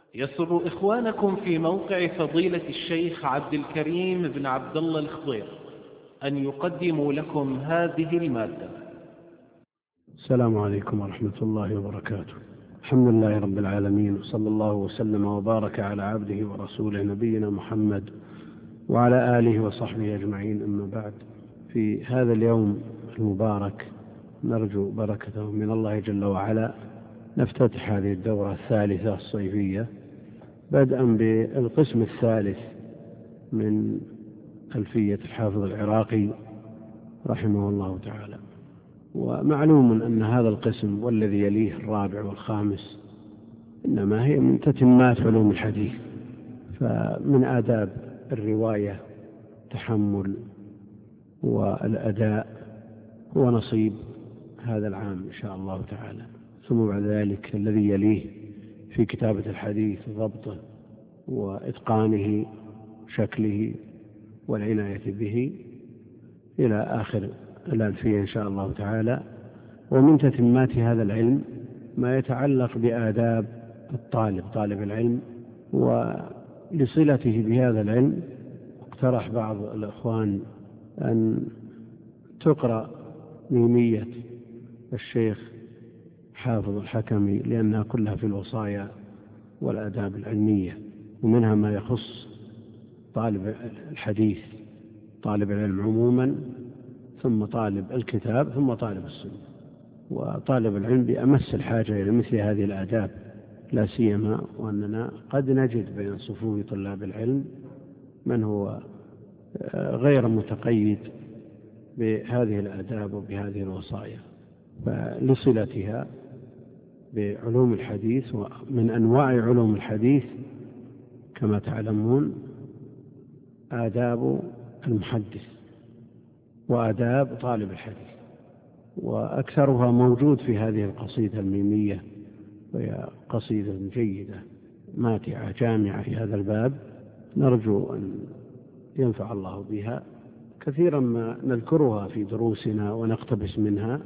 يسر إخوانكم في موقع فضيلة الشيخ عبد الكريم بن عبد الله الخضير أن يقدموا لكم هذه المادة. السلام عليكم ورحمة الله وبركاته. الحمد لله رب العالمين، وصلى الله وسلم وبارك على عبده ورسوله نبينا محمد وعلى آله وصحبه أجمعين، أما بعد. في هذا اليوم المبارك نرجو بركته من الله جل وعلا نفتتح هذه الدورة الثالثة الصيفية، بدءا بالقسم الثالث من ألفية الحافظ العراقي رحمه الله تعالى. ومعلوم أن هذا القسم والذي يليه الرابع والخامس إنما هي من تتمات علوم الحديث، فمن آداب الرواية تحمل والأداء هو نصيب هذا العام إن شاء الله تعالى. ثم بعد ذلك الذي يليه في كتابة الحديث ضبطه وإتقانه شكله والعناية به إلى آخر الألفية إن شاء الله تعالى. ومن تتمات هذا العلم ما يتعلق بآداب طالب العلم ولصلته بهذا العلم. اقترح بعض الأخوان أن تقرأ ميمية الشيخ حافظ الحكمي، لأنها كلها في الوصايا والآداب العلمية، ومنها ما يخص طالب الحديث، طالب العلم عموما، ثم طالب الكتاب، ثم طالب السنة. وطالب العلم بأمس الحاجة إلى مثل هذه الآداب، لا سيما وأننا قد نجد بين صفوف طلاب العلم من هو غير متقيد بهذه الآداب وبهذه الوصايا. فلصلتها بعلوم الحديث، ومن أنواع علوم الحديث كما تعلمون آداب المحدث وآداب طالب الحديث، وأكثرها موجود في هذه القصيدة الميمية، وهي قصيدة جيدة ماتعة جامعة في هذا الباب، نرجو أن ينفع الله بها. كثيرا ما نذكرها في دروسنا ونقتبس منها،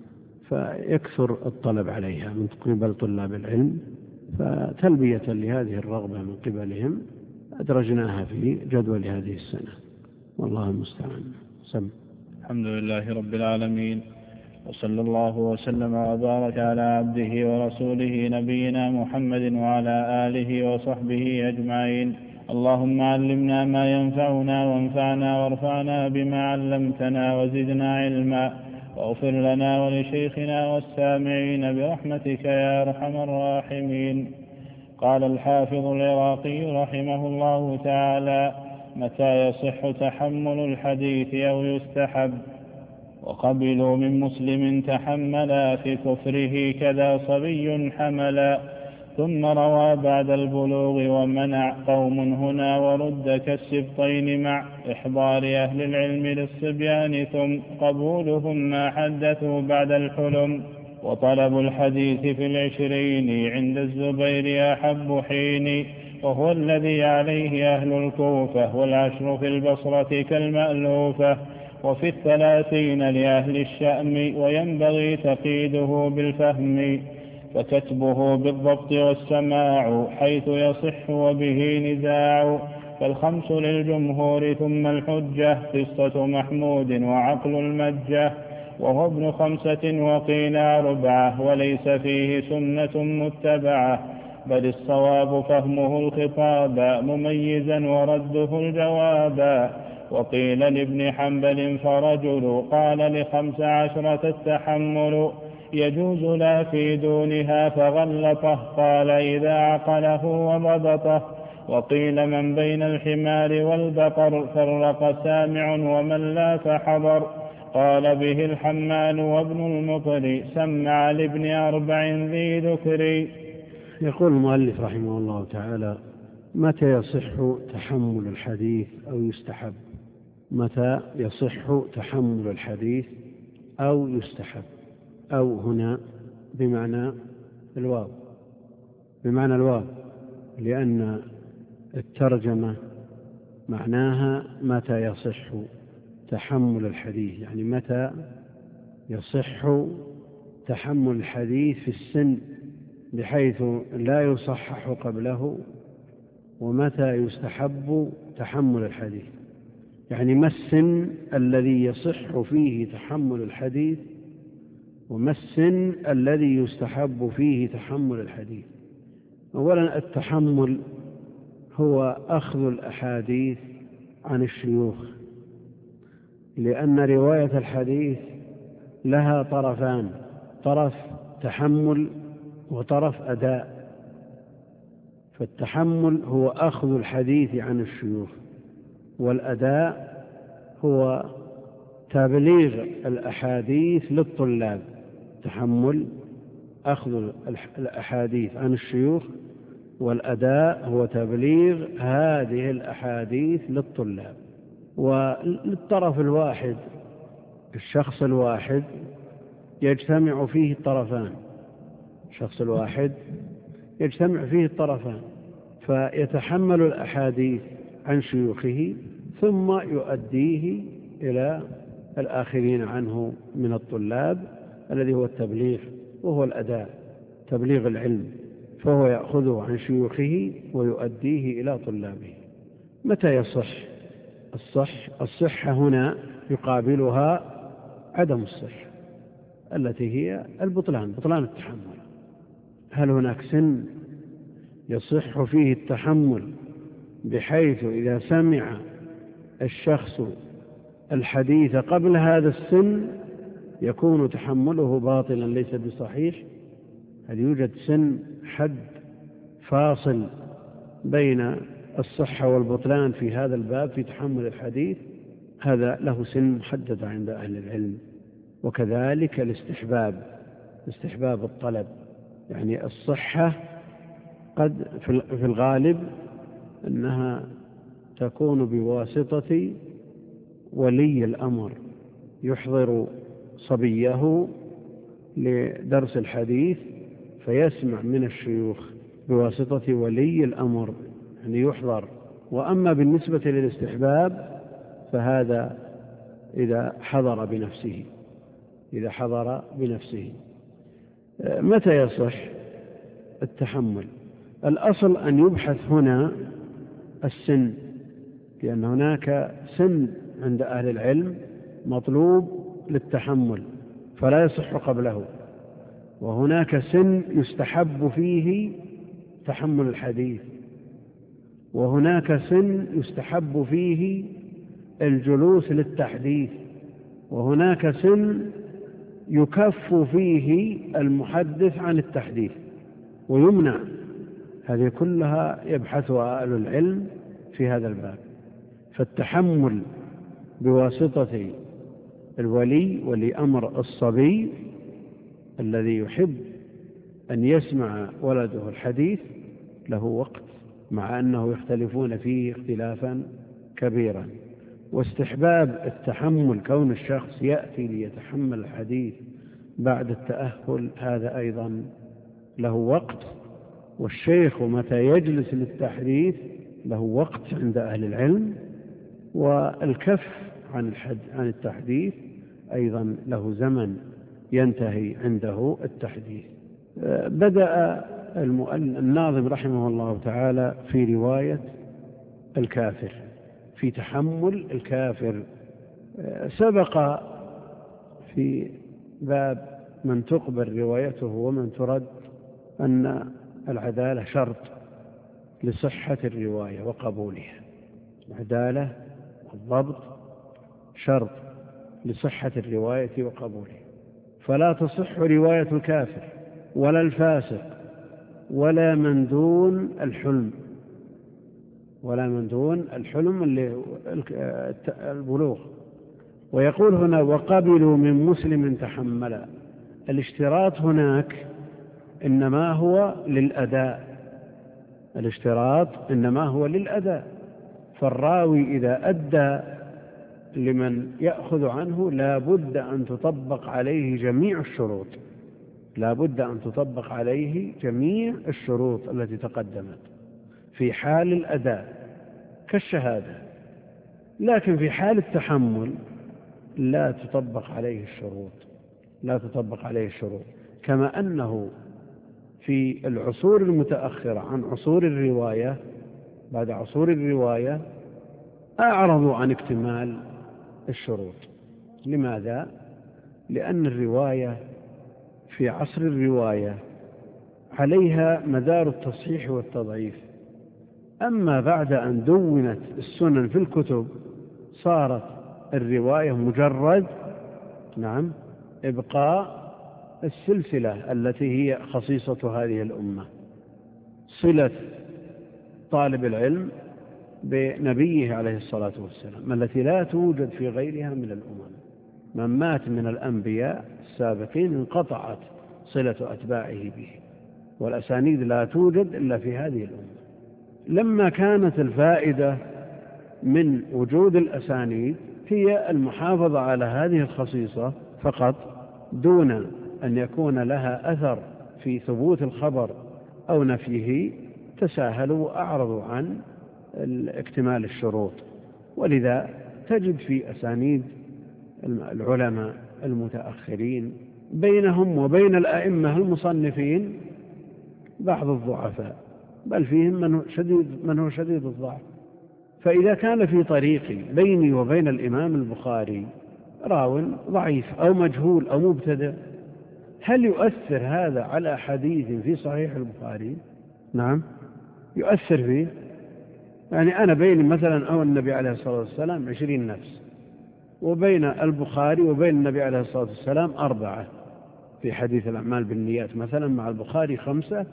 فيكثر الطلب عليها من قبل طلاب العلم، فتلبية لهذه الرغبة من قبلهم أدرجناها في جدول هذه السنة، والله المستعان. الحمد لله رب العالمين، وصلى الله وسلم وبارك على عبده ورسوله نبينا محمد وعلى آله وصحبه أجمعين. اللهم علمنا ما ينفعنا وانفعنا وارفعنا بما علمتنا وزدنا علما، واغفر لنا ولشيخنا والسامعين برحمتك يا أرحم الراحمين. قال الحافظ العراقي رحمه الله تعالى: متى يصح تحمل الحديث أو يستحب؟ وقبلوا من مسلم تحملا في كفره كذا صبي حملا، ثم روى بعد البلوغ ومنع قوم هنا ورد كالسبطين مع إحضار أهل العلم للصبيان، ثم قبولهم ما حدثوا بعد الحلم. وطلب الحديث في العشرين عند الزبير أحب حين، وهو الذي عليه أهل الكوفة، والعشر في البصرة كالمألوفة، وفي 30 لأهل الشأم، وينبغي تقييده بالفهم، فكتبه بالضبط والسماع حيث يصح وبه نزاع. فالخمس للجمهور ثم الحجة قصة محمود وعقل المجة، وهو ابن 5 وقيل 4، وليس فيه سنة متبعة، بل الصواب فهمه الخطاب مميزا ورده الجوابا. وقيل لابن حنبل فرجل قال 15 التحمل، يجوز لا في دونها فغلطه، قال إذا عقله وضبطه. وقيل من بين الحمار والبقر فرق سامع، ومن لا فحضر، قال به الحمال وابن المطر سمع لابن 4 ذي ذكر. يقول المؤلف رحمه الله تعالى: متى يصح تحمل الحديث أو يستحب؟ متى يصح تحمل الحديث أو يستحب؟ أو هنا بمعنى الواو، لأن الترجمة معناها متى يصح تحمل الحديث، يعني متى يصح تحمل الحديث في السن بحيث لا يصحح قبله، ومتى يستحب تحمل الحديث. يعني ما السن الذي يصح فيه تحمل الحديث، وما السن الذي يستحب فيه تحمل الحديث. أولا التحمل هو أخذ الأحاديث عن الشيوخ، لأن رواية الحديث لها طرفان: طرف تحمل وطرف أداء. فالتحمل هو أخذ الحديث عن الشيوخ، والأداء هو تبليغ الأحاديث للطلاب. تحمل أخذ الأحاديث عن الشيوخ، والأداء هو تبليغ هذه الأحاديث للطلاب. وللطرف الواحد، الشخص الواحد، يجتمع فيه الطرفان. الشخص الواحد يجتمع فيه الطرفان، فيتحمل الأحاديث عن شيوخه ثم يؤديه إلى الآخرين عنه من الطلاب، الذي هو التبليغ، وهو الأداء، تبليغ العلم. فهو يأخذه عن شيوخه ويؤديه إلى طلابه. متى يصح؟ الصحة هنا يقابلها عدم الصحة، التي هي البطلان، بطلان التحمل. هل هناك سن يصح فيه التحمل بحيث إذا سمع الشخص الحديث قبل هذا السن يكون تحمله باطلا ليس بصحيح؟ هل يوجد سن حد فاصل بين الصحة والبطلان في هذا الباب في تحمل الحديث؟ هذا له سن محدد عند أهل العلم. وكذلك استحباب الطلب، يعني الصحة قد في الغالب أنها تكون بواسطة ولي الأمر، يحضر صبيه لدرس الحديث فيسمع من الشيوخ بواسطة ولي الأمر، يعني يحضر. وأما بالنسبة للاستحباب فهذا إذا حضر بنفسه. متى يصح التحمل؟ الأصل أن يبحث هنا السن، لأن هناك سن عند أهل العلم مطلوب للتحمل فلا يصح قبله، وهناك سن يستحب فيه تحمل الحديث، وهناك سن يستحب فيه الجلوس للتحديث، وهناك سن يكف فيه المحدث عن التحديث ويمنع. هذه كلها يبحثها أهل العلم في هذا الباب. فالتحمل بواسطة ولي أمر الصبي الذي يحب أن يسمع ولده الحديث له وقت، مع أنه يختلفون فيه اختلافا كبيرا. واستحباب التحمل، كون الشخص يأتي ليتحمل الحديث بعد التأهل، هذا أيضا له وقت. والشيخ متى يجلس للتحديث له وقت عند أهل العلم. والكف عن التحديث أيضا له زمن ينتهي عنده التحديث. بدأ الناظم رحمه الله تعالى في رواية الكافر، في تحمل الكافر. سبق في باب من تقبل روايته ومن ترد أن العدالة شرط لصحة الرواية وقبولها. العدالة والضبط شرط لصحة الرواية وقبولها، فلا تصح رواية الكافر ولا الفاسق ولا من دون الحلم اللي البلوغ. ويقول هنا وقبلوا من مسلم تحملا. الاشتراط هناك إنما هو للأداء. فالراوي إذا أدى لمن يأخذ عنه لا بد أن تطبق عليه جميع الشروط التي تقدمت في حال الأداء كالشهادة. لكن في حال التحمل لا تطبق عليه الشروط، كما أنه في العصور المتأخرة عن عصور الرواية، بعد عصور الرواية أعرضوا عن اكتمال الشروط. لماذا؟ لأن الرواية في عصر الرواية عليها مدار التصحيح والتضعيف، أما بعد أن دونت السنن في الكتب صارت الرواية مجرد إبقاء السلسلة التي هي خصيصة هذه الأمة، صلة طالب العلم بنبيه عليه الصلاة والسلام التي لا توجد في غيرها من الأمم. من مات من الأنبياء السابقين انقطعت صلة أتباعه به، والأسانيد لا توجد إلا في هذه الأمة. لما كانت الفائدة من وجود الأسانيد هي المحافظة على هذه الخصيصة فقط دون أن يكون لها أثر في ثبوت الخبر أو نفيه، تساهلوا وأعرضوا عن اكتمال الشروط. ولذا تجد في أسانيد العلماء المتأخرين بينهم وبين الأئمة المصنفين بعض الضعفاء، بل فيهم من هو شديد الضعف. فإذا كان في طريقي بيني وبين الإمام البخاري راو ضعيف أو مجهول أو مبتدع، هل يؤثر هذا على حديث في صحيح البخاري؟ نعم يؤثر فيه. يعني أنا بيني مثلا أو النبي عليه الصلاة والسلام 20 نفس، وبين البخاري وبين النبي عليه الصلاة والسلام 4 في حديث الأعمال بالنيات مثلا، مع البخاري 5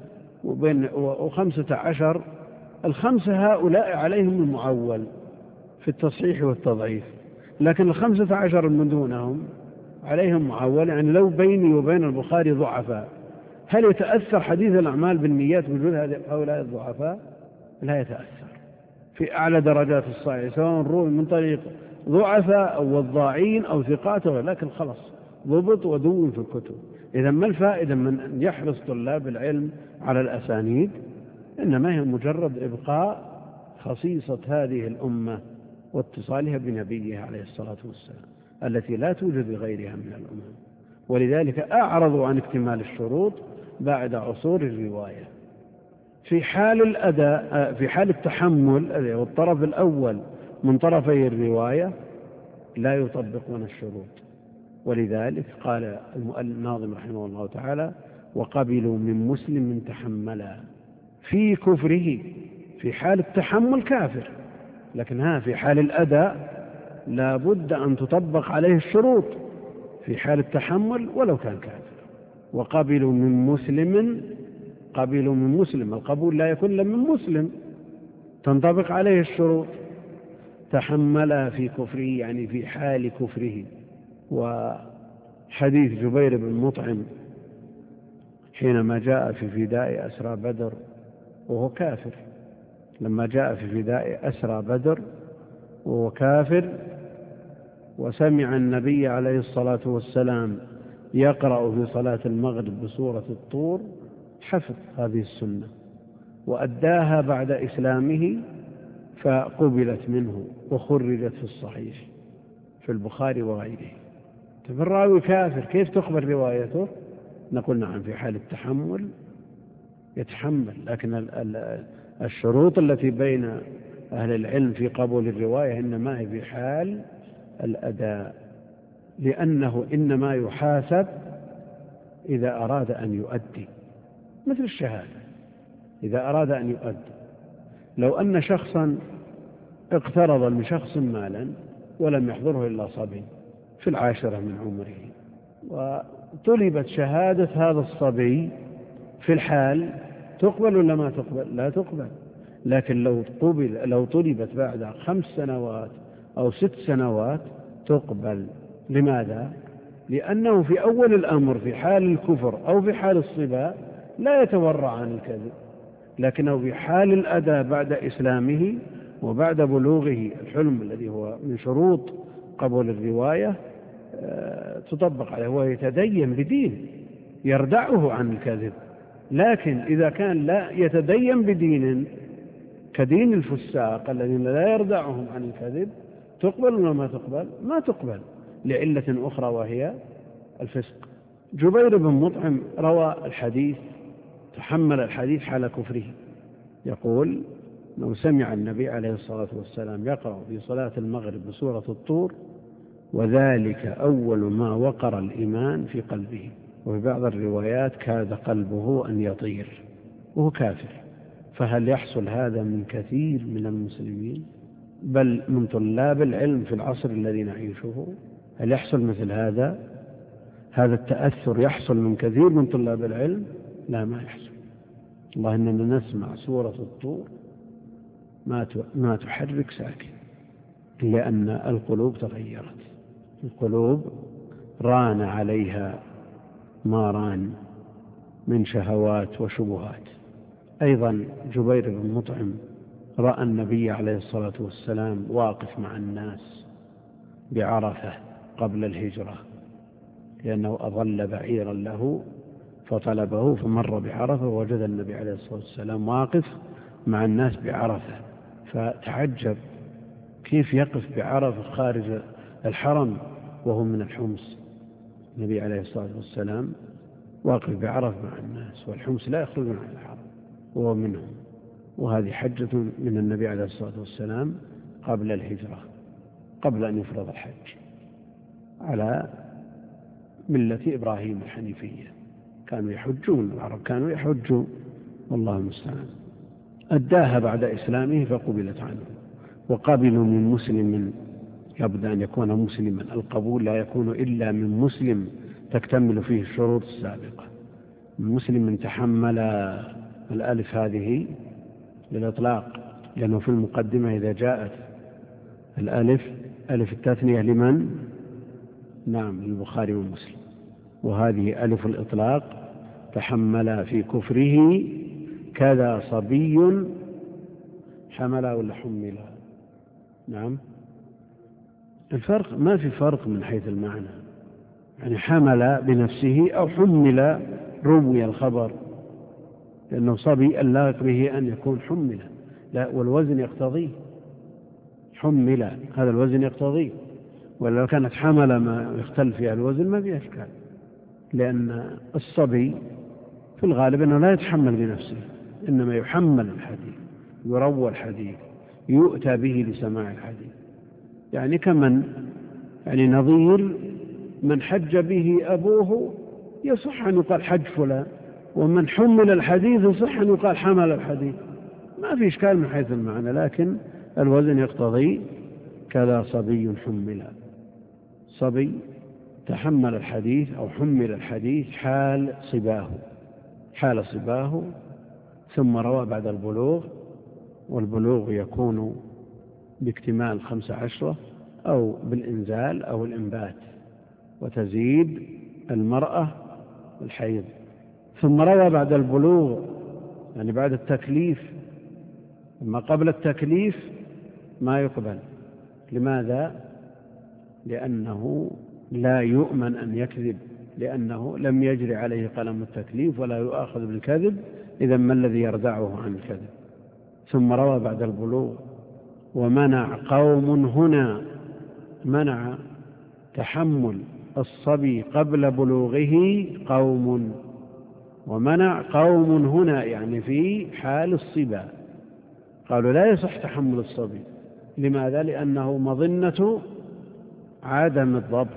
و15. ال5 هؤلاء عليهم المعول في التصحيح والتضعيف، لكن ال15 من دونهم عليهم معول. يعني لو بيني وبين البخاري ضعفاء، هل يتأثر حديث الأعمال بالنيات بوجود هؤلاء الضعفاء؟ لا يتأثر. في أعلى درجات الصحيح سواء روي من طريق ضعفاء أو وضاعين أو ثقات، لكن خلص ضبط ودون في الكتب. إذا ما الفائدة من أن يحرص طلاب العلم على الأسانيد؟ إنما هي مجرد إبقاء خصيصة هذه الأمة واتصالها بنبيه عليه الصلاة والسلام التي لا توجد بغيرها من الأمم. ولذلك أعرضوا عن اكتمال الشروط بعد عصور الرواية. في حال الأداء، في حال التحمل والطرف الأول من طرفي الرواية لا يطبقون الشروط. ولذلك قال الناظم رحمه الله تعالى: وقبلوا من مسلم تحملا في كفره. في حال التحمل كافر، لكن في حال الأداء لا بد أن تطبق عليه الشروط في حال التحمل ولو كان كافر. وقبلوا من مسلم، قبلوا من مسلم، القبول لا يكون إلا من مسلم، تنطبق عليه الشروط. تحمل في كفره يعني في حال كفره. وحديث جبير بن مطعم حينما جاء في فداء أسرى بدر وهو كافر، لما جاء في فداء أسرى بدر وهو كافر، وسمع النبي عليه الصلاة والسلام يقرأ في صلاة المغرب بسورة الطور، حفظ هذه السنة وأداها بعد إسلامه، فقبلت منه وخرجت في الصحيح في البخاري وغيره. فالراوي كافر كيف تقبل روايته؟ نقول نعم، في حال التحمل يتحمل، لكن الشروط التي بين أهل العلم في قبول الرواية إنما هي في حال الأداء، لأنه إنما يحاسب إذا أراد أن يؤدي، مثل الشهادة إذا أراد أن يؤدي. لو أن شخصا اقترض من شخص مالا ولم يحضره إلا صبي في 10 من عمره، وطلبت شهادة هذا الصبي في الحال، تقبل ولا ما تقبل؟ لا تقبل. لكن لو طلبت بعد 5 سنوات أو 6 سنوات تقبل. لماذا؟ لأنه في أول الأمر في حال الكفر أو في حال الصبا لا يتورع عن الكذب، لكنه في حال الأداء بعد إسلامه وبعد بلوغه الحلم الذي هو من شروط قبول الرواية تطبق عليه، هو يتدين بدين يردعه عن الكذب. لكن إذا كان لا يتدين بدين كدين الفساق الذين لا يردعهم عن الكذب، تقبل ولا ما تقبل؟ ما تقبل، لعلة أخرى وهي الفسق. جبير بن مطعم روى الحديث تحمل الحديث حال كفره. يقول لو سمع النبي عليه الصلاة والسلام يقرأ في صلاة المغرب بسورة الطور وذلك أول ما وقر الإيمان في قلبه، وفي بعض الروايات كاد قلبه أن يطير وهو كافر. فهل يحصل هذا من كثير من المسلمين بل من طلاب العلم في العصر الذي نعيشه؟ هل يحصل مثل هذا التأثر يحصل من كثير من طلاب العلم؟ لا، ما يحصل. الله إننا نسمع سورة الطور ما تحرك ساكن، لأن القلوب تغيرت، القلوب ران عليها ما ران من شهوات وشبهات. أيضا جبير بن مطعم رأى النبي عليه الصلاة والسلام واقف مع الناس بعرفة قبل الهجرة، لأنه أضل بعيرا له فطلبه فمر بعرفة ووجد النبي عليه الصلاة والسلام واقف مع الناس بعرفة، فتعجب كيف يقف بعرفة خارج الحرم وهو من الحمص. النبي عليه الصلاة والسلام واقف بعرفة مع الناس والحمص لا يخرج من الحرم وهو منهم. وهذه حجة من النبي عليه الصلاة والسلام قبل الهجرة، قبل أن يفرض الحج على ملة إبراهيم الحنيفية. كانوا يحجون، العرب كانوا يحجون، والله المستعان. أداها بعد إسلامه فقبلت عنه، وقبلوا من مسلم لابد أن يكون مسلما. القبول لا يكون إلا من مسلم تكتمل فيه الشروط السابقة. من مسلم تحمل الألف هذه للإطلاق، لأنه في المقدمة إذا جاءت الألف ألف التثنية لمن؟ نعم، للبخاري ومسلم. وهذه ألف الإطلاق تحمل في كفره كذا صبي حمل ولا حمل. نعم، الفرق ما في فرق من حيث المعنى، يعني حمل بنفسه أو حمل روي الخبر، لأنه صبي اللائق به أن يكون حمل، لا والوزن يقتضيه حمل، هذا الوزن يقتضيه. ولو كانت حمل ما يختلف فيها الوزن ما فيها إشكال، لأن الصبي في الغالب أنه لا يتحمل بنفسه، إنما يحمل الحديث، يروى الحديث، يؤتى به لسماع الحديث. يعني كمن يعني نظير من حج به أبوه يصح أن يقال حج فلان، ومن حمل الحديث يصح أن يقال حمل الحديث، ما في إشكال من حيث المعنى، لكن الوزن يقتضي كذا صبي حمل. صبي تحمل الحديث أو حمل الحديث حال صباه ثم روى بعد البلوغ، والبلوغ يكون باكتمال 15 أو بالإنزال أو الإنبات، وتزيد المرأة الحيض. ثم روى بعد البلوغ يعني بعد التكليف، أما قبل التكليف ما يقبل. لماذا؟ لأنه لا يؤمن أن يكذب، لأنه لم يجري عليه قلم التكليف ولا يؤاخذ بالكذب، إذن ما الذي يردعه عن الكذب؟ ثم روى بعد البلوغ. ومنع قوم هنا، منع تحمل الصبي قبل بلوغه قوم، ومنع قوم هنا يعني في حال الصبا، قالوا لا يصح تحمل الصبي. لماذا؟ لأنه مظنة عدم الضبط،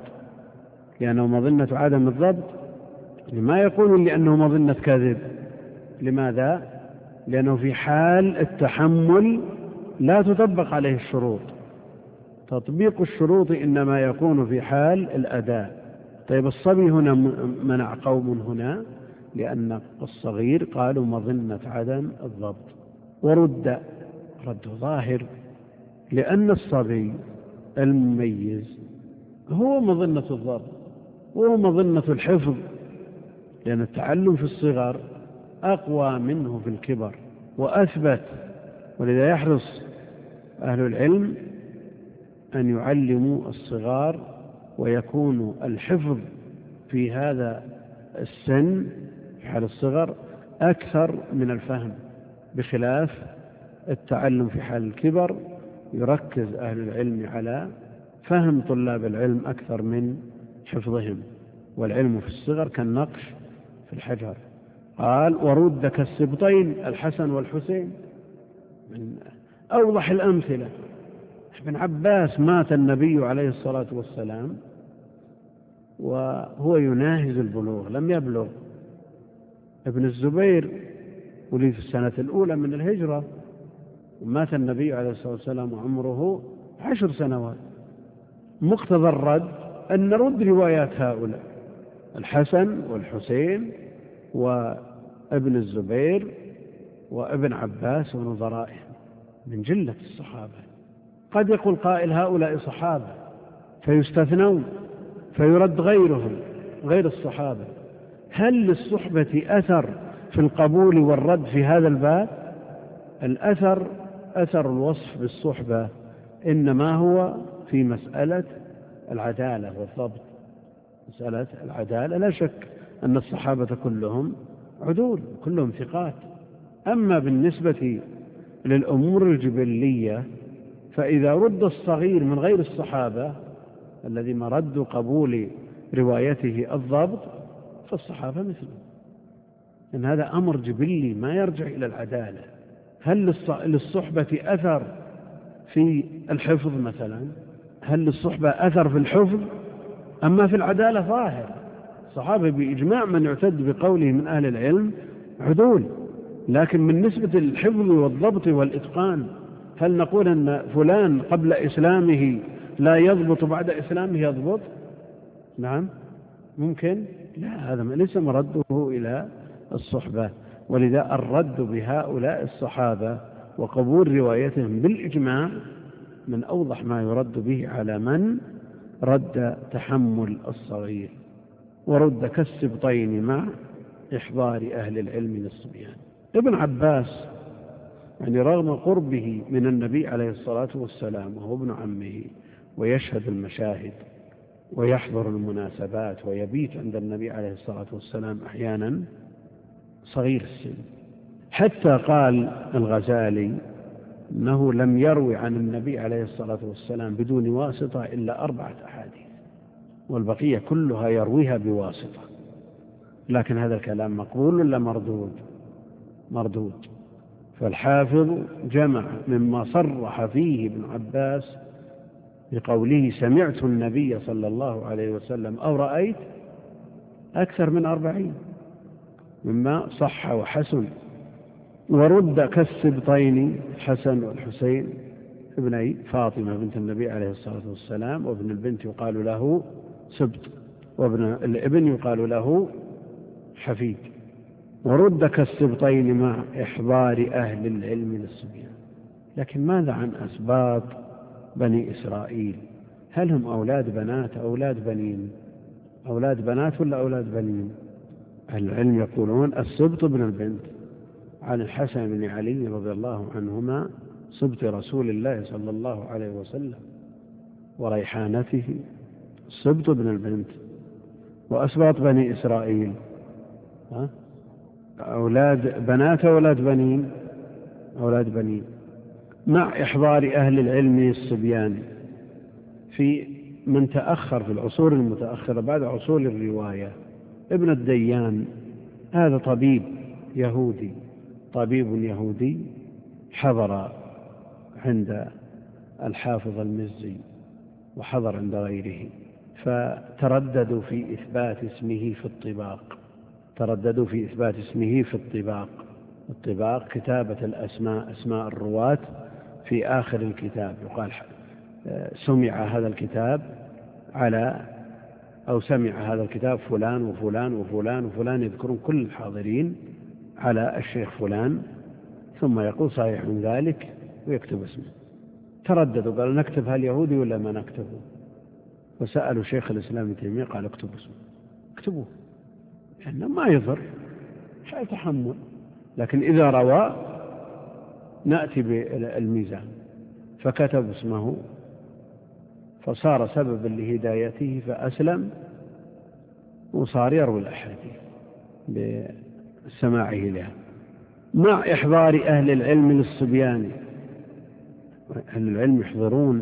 لما يقول لأنه مظنة كذب. لماذا؟ لأنه في حال التحمل لا تطبق عليه الشروط، تطبيق الشروط إنما يكون في حال الأداء. طيب الصبي هنا منع قوم هنا لأن الصغير قالوا مظنة عدم الضبط، ورد ظاهر، لأن الصبي المميز هو مظنة الضبط وهو مظنة الحفظ، لأن التعلم في الصغر أقوى منه في الكبر وأثبت. ولذا يحرص أهل العلم أن يعلموا الصغار ويكون الحفظ في هذا السن في حال الصغر أكثر من الفهم، بخلاف التعلم في حال الكبر يركز أهل العلم على فهم طلاب العلم أكثر من حفظهم. والعلم في الصغر كالنقش في الحجر، قال ورد كالسبطين الحسن والحسين، من أوضح الأمثلة. ابن عباس مات النبي عليه الصلاة والسلام وهو يناهز البلوغ، لم يبلغ. ابن الزبير ولد في السنة الأولى من الهجرة، ومات النبي عليه الصلاة والسلام وعمره 10 سنوات. مقتضى الرد أن نرد روايات هؤلاء الحسن والحسين وابن الزبير وابن عباس ونظرائهم من جلة الصحابة. قد يقول قائل هؤلاء صحابة فيستثنون فيرد غيرهم غير الصحابة. هل للصحبة أثر في القبول والرد في هذا الباب؟ الأثر، أثر الوصف بالصحبة إنما هو في مسألة العدالة والضبط. مسألة العدالة لا شك أن الصحابة كلهم عدول، كلهم ثقات. أما بالنسبة للأمور الجبلية فإذا رد الصغير من غير الصحابة الذي مرد قبول روايته الضبط فالصحابة مثله، إن هذا أمر جبلي ما يرجع إلى العدالة. هل للصحبة أثر في الحفظ مثلا؟ هل للصحبة أثر في الحفظ؟ أما في العدالة ظاهر. الصحابة بإجماع من يعتد بقوله من أهل العلم عدول، لكن بالنسبة للحفظ والضبط والإتقان هل نقول أن فلان قبل إسلامه لا يضبط بعد إسلامه يضبط؟ نعم ممكن؟ لا، هذا ليس مرده إلى الصحبة. ولذا الرد بهؤلاء الصحابة وقبول روايتهم بالإجماع من أوضح ما يرد به على من رد تحمل الصغير. ورد كالسبطين مع إحضار أهل العلم للصبيان. ابن عباس يعني رغم قربه من النبي عليه الصلاة والسلام وهو ابن عمه ويشهد المشاهد ويحضر المناسبات ويبيت عند النبي عليه الصلاة والسلام أحيانا، صغير السن. حتى قال الغزالي أنه لم يروي عن النبي عليه الصلاة والسلام بدون واسطة إلا 4 أحاديث، والبقية كلها يرويها بواسطة. لكن هذا الكلام مقبول ولا مردود؟ مردود. فالحافظ جمع مما صرح فيه ابن عباس بقوله سمعت النبي صلى الله عليه وسلم أو رأيت أكثر من 40 مما صح وحسن. ورد كالسبطين الحسن والحسين ابني فاطمة بنت النبي عليه الصلاة والسلام، وابن البنت يقال له سبط، وابن الابن يقال له حفيد. ورد كالسبطين مع إحضار أهل العلم للصبيان. لكن ماذا عن أسباط بني إسرائيل؟ هل هم أولاد بنات أولاد بنين؟ أولاد بنات ولا أولاد بنين؟ أهل العلم يقولون السبط بن البنت عن الحسن بن علي رضي الله عنهما سبط رسول الله صلى الله عليه وسلم وريحانته، السبط بن البنت. وأسباط بني إسرائيل أولاد بنات أولاد بنين؟ أولاد بنين. مع إحضار أهل العلم الصبيان. في من تأخر في العصور المتأخرة بعد عصور الرواية ابن الديان، هذا طبيب يهودي، طبيب يهودي حضر عند الحافظ المزي وحضر عند غيره، فترددوا في إثبات اسمه في الطباق. ترددوا في إثبات اسمه في الطباق. الطباق كتابة الأسماء، أسماء الرواة في آخر الكتاب. يقال سمع هذا الكتاب على أو سمع هذا الكتاب فلان وفلان وفلان وفلان، يذكرون كل الحاضرين على الشيخ فلان، ثم يقول صحيح من ذلك ويكتب اسمه. ترددوا قالوا نكتب هل يهودي ولا ما نكتبه؟ وسألوا شيخ الإسلام ابن تيمية قال اكتبوا اسمه، اكتبوه لأنه ما يضر، شيء تحمل. لكن إذا روى نأتي بالميزان. فكتب اسمه فصار سببا لهدايته فأسلم وصار يروي الأحاديث بسماعه لها. مع إحضار أهل العلم للصبيان. أهل العلم يحضرون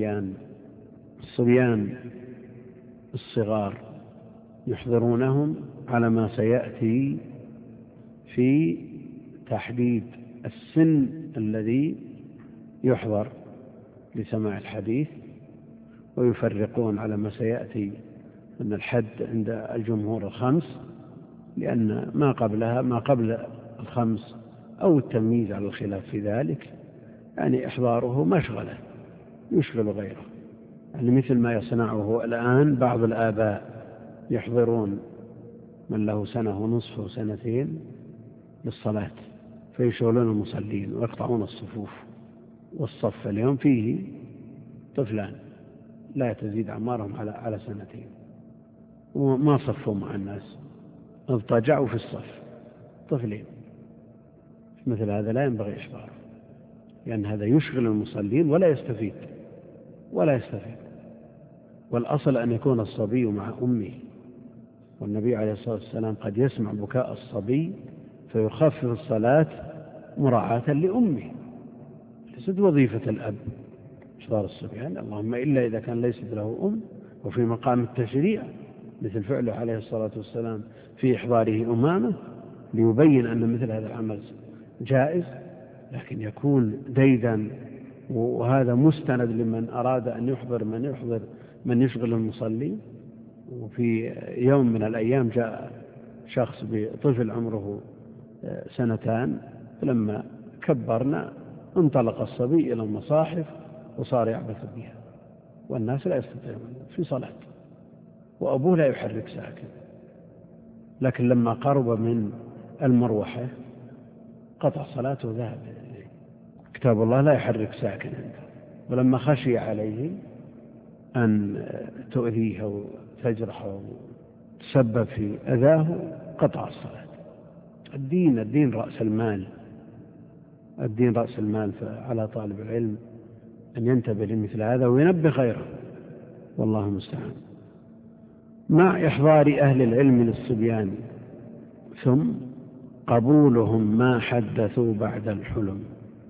الصبيان الصغار، يحضرونهم على ما سيأتي في تحديد السن الذي يحضر لسماع الحديث، ويفرقون على ما سيأتي أن الحد عند الجمهور 5، لأن ما قبل 5 أو التمييز على الخلاف في ذلك، يعني إحضاره مشغلة يشغل غيره، يعني مثل ما يصنعه الآن بعض الآباء، يحضرون من له 1.5 سنة و2 للصلاة فيشغلون المصلين ويقطعون الصفوف، والصف اليوم فيه طفلان لا تزيد أعمارهم على 2 سنين، وما صفوا مع الناس، اضطجعوا في الصف طفلين. مثل هذا لا ينبغي إحضاره، لأن هذا يشغل المصلين ولا يستفيد. والأصل أن يكون الصبي مع أمه، والنبي عليه الصلاة والسلام قد يسمع بكاء الصبي فيخفف الصلاة مراعاة لأمه، ليست وظيفة الأب إحضار الصبيان، اللهم إلا إذا كان ليست له أم وفي مقام التشريع، مثل فعله عليه الصلاة والسلام في إحضاره أمامه ليبين أن مثل هذا العمل جائز، لكن يكون ديدا، وهذا مستند لمن أراد أن يحضر من يشغل المصلي. وفي يوم من الأيام جاء شخص بطفل عمره 2 سنين، فلما كبرنا انطلق الصبي إلى المصاحف وصار يعبث بها، والناس لا يستطيعون في صلاة، وأبوه لا يحرك ساكن، لكن لما قرب من المروحة قطع صلاته وذهب. كتاب الله لا يحرك ساكن عنده، ولما خشي عليه أن تؤذيه أو تجرحه وتسبب في أذاه قطع الصلاة. الدين رأس المال، فعلى طالب العلم أن ينتبه لمثل هذا وينبه غيره، والله المستعان. مع إحضار أهل العلم للصبيان، ثم قبولهم ما حدثوا بعد الحلم.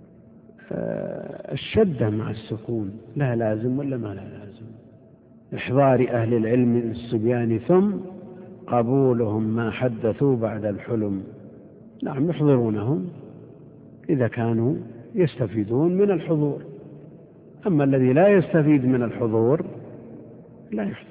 الشدة مع السكون لها لازم ولا ما لها لازم؟ إحضار أهل العلم للصبيان ثم قبولهم ما حدثوا بعد الحلم. نعم، يحضرونهم إذا كانوا يستفيدون من الحضور، أما الذي لا يستفيد من الحضور لا يحضر.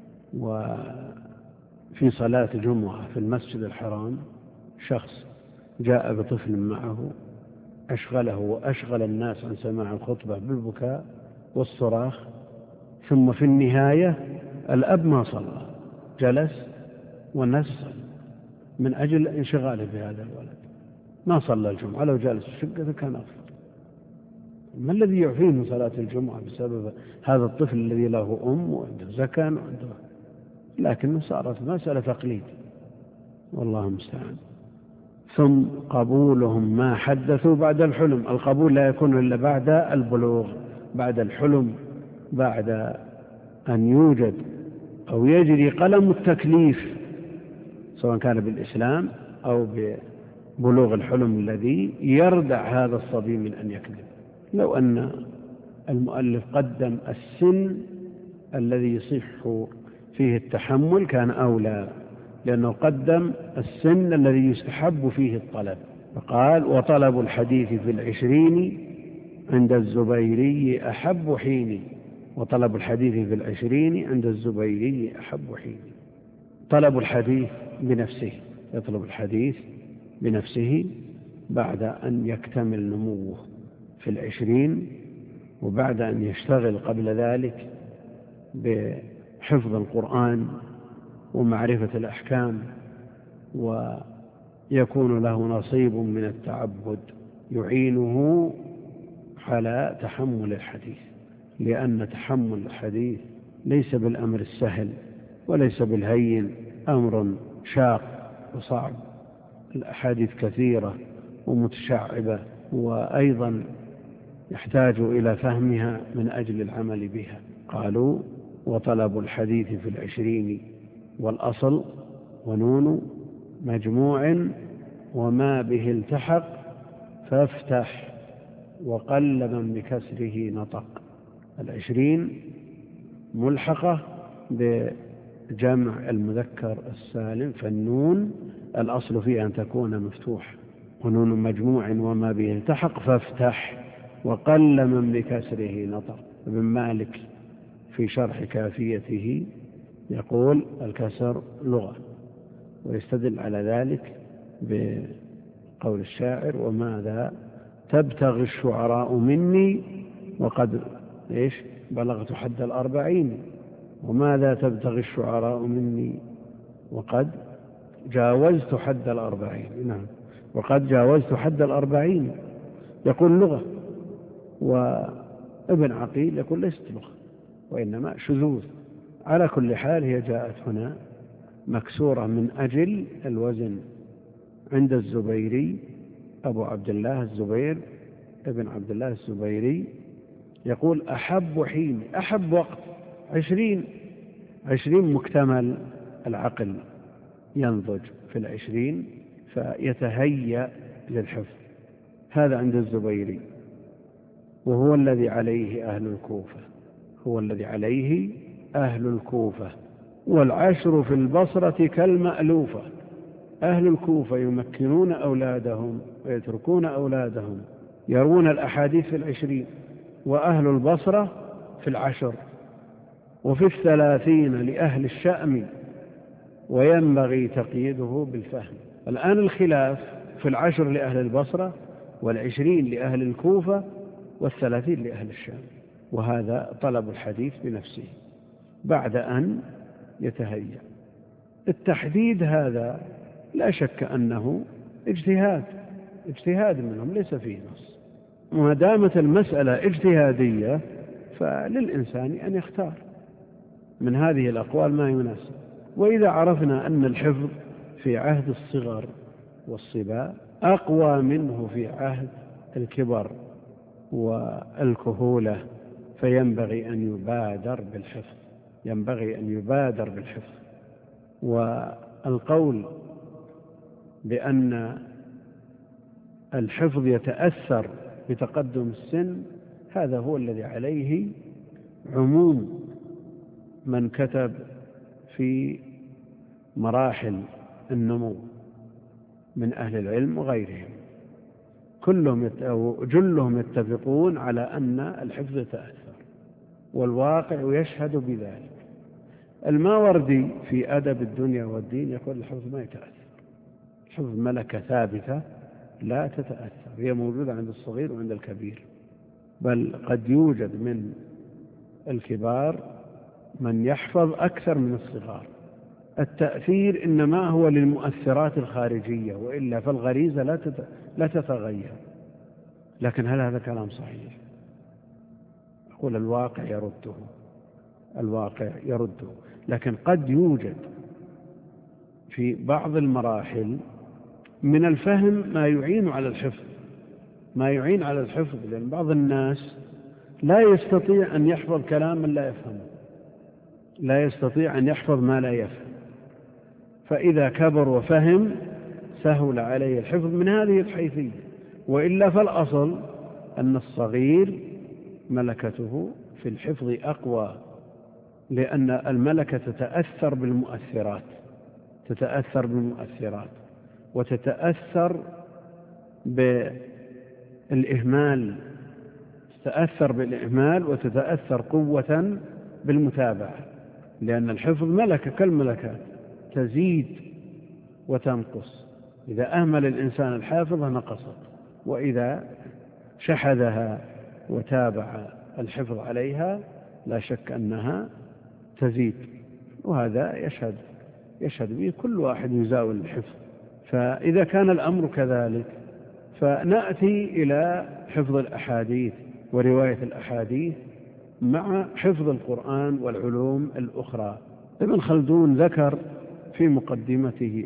وفي صلاة جمعة في المسجد الحرام شخص جاء بطفل معه أشغله وأشغل الناس عن سماع الخطبة بالبكاء والصراخ، ثم في النهاية الأب ما صلى، جلس والناس صلى من أجل انشغاله بهذا الولد، ما صلى الجمعة. لو جالس في شقته كان أفضل. ما الذي يعفيه من صلاة الجمعة بسبب هذا الطفل الذي له أم وعنده زكاة وعنده، لكنه صارت مسألة تقليد، والله المستعان. ثم قبولهم ما حدثوا بعد الحلم. القبول لا يكون إلا بعد البلوغ، بعد الحلم، بعد أن يوجد أو يجري قلم التكليف، سواء كان بالإسلام أو ببلوغ الحلم الذي يردع هذا الصبي من أن يكذب. لو أن المؤلف قدم السن الذي يصح فيه التحمل كان أولى، لأنه قدم السن الذي يستحب فيه الطلب، فقال: وطلب الحديث في 20 عند الزبيري أحب حين. وطلب الحديث في 20 عند الزبيري أحب حين. طلب الحديث بنفسه، يطلب الحديث بنفسه بعد أن يكتمل نموه في 20، وبعد أن يشتغل قبل ذلك بحفظ القرآن ومعرفة الأحكام، ويكون له نصيب من التعبد يعينه على تحمل الحديث، لأن تحمل الحديث ليس بالأمر السهل وليس بالهين، أمر شاق وصعب. الأحاديث كثيرة ومتشعبة، وأيضا يحتاج إلى فهمها من أجل العمل بها. قالوا: وطلب الحديث في 20، والأصل ونون مجموع وما به التحق فافتح، وقل من بكسره نطق. 20 ملحقة بجمع المذكر السالم، فالنون الأصل فيه أن تكون مفتوح، ونون مجموع وما به التحق فافتح، وقل من بكسره نطر. ابن مالك في شرح كافيته يقول الكسر لغة، ويستدل على ذلك بقول الشاعر: وماذا تبتغي الشعراء مني وقد بلغت حد 40. وماذا تبتغي الشعراء مني وقد جاوزت حد 40. نعم، وقد جاوزت حد 40 يقول لغة. وابن عقيل يقول ليست لغة وإنما شذوذ. على كل حال هي جاءت هنا مكسورة من أجل الوزن. عند الزبيري أبو عبد الله الزبير ابن عبد الله الزبيري يقول: أحب حين، أحب وقت 20 مكتمل العقل ينضج في 20 فيتهيأ للحفظ. هذا عند الزبيري، وهو الذي عليه أهل الكوفة، هو الذي عليه أهل الكوفة. والعشر في البصرة كالمألوفة. أهل الكوفة يمكنون أولادهم ويتركون أولادهم يرون الأحاديث في 20، وأهل البصرة في 10، وفي 30 لأهل الشأم، وينبغي تقييده بالفهم. الآن الخلاف في 10 لأهل البصرة، 20 لأهل الكوفة، 30 لأهل الشام. وهذا طلب الحديث بنفسه بعد أن يتهيأ. التحديد هذا لا شك أنه اجتهاد منهم، ليس فيه نص. وما دامت المسألة اجتهادية فللإنسان أن يختار من هذه الأقوال ما يناسب. وإذا عرفنا أن الحفظ في عهد الصغر والصبا أقوى منه في عهد الكبر والكهولة، فينبغي أن يبادر بالحفظ. والقول بأن الحفظ يتأثر بتقدم السن هذا هو الذي عليه عموم من كتب في مراحل النمو من أهل العلم وغيرهم، جلهم يتفقون على أن الحفظ يتأثر، والواقع يشهد بذلك. الماوردي في أدب الدنيا والدين يقول الحفظ ما يتأثر، الحفظ ملكة ثابتة لا تتأثر، هي موجودة عند الصغير وعند الكبير، بل قد يوجد من الكبار من يحفظ أكثر من الصغار. التأثير إنما هو للمؤثرات الخارجية، وإلا فالغريزة لا تتغير. لكن هل هذا كلام صحيح؟ أقول الواقع يرده. لكن قد يوجد في بعض المراحل من الفهم ما يعين على الحفظ، لأن بعض الناس لا يستطيع أن يحفظ كلاما لا يفهمه، لا يستطيع أن يحفظ ما لا يفهم، فإذا كبر وفهم سهل عليه الحفظ من هذه الحيثية. وإلا فالأصل أن الصغير ملكته في الحفظ أقوى، لأن الملكة تتأثر بالمؤثرات وتتأثر بالإهمال، وتتأثر قوة بالمتابعة، لأن الحفظ ملكة كالملكات تزيد وتنقص. إذا أهمل الإنسان الحافظة نقصت، وإذا شحذها وتابع الحفظ عليها لا شك أنها تزيد. وهذا يشهد به كل واحد يزاول الحفظ. فإذا كان الأمر كذلك فنأتي إلى حفظ الأحاديث ورواية الأحاديث مع حفظ القرآن والعلوم الأخرى. ابن خلدون ذكر في مقدمته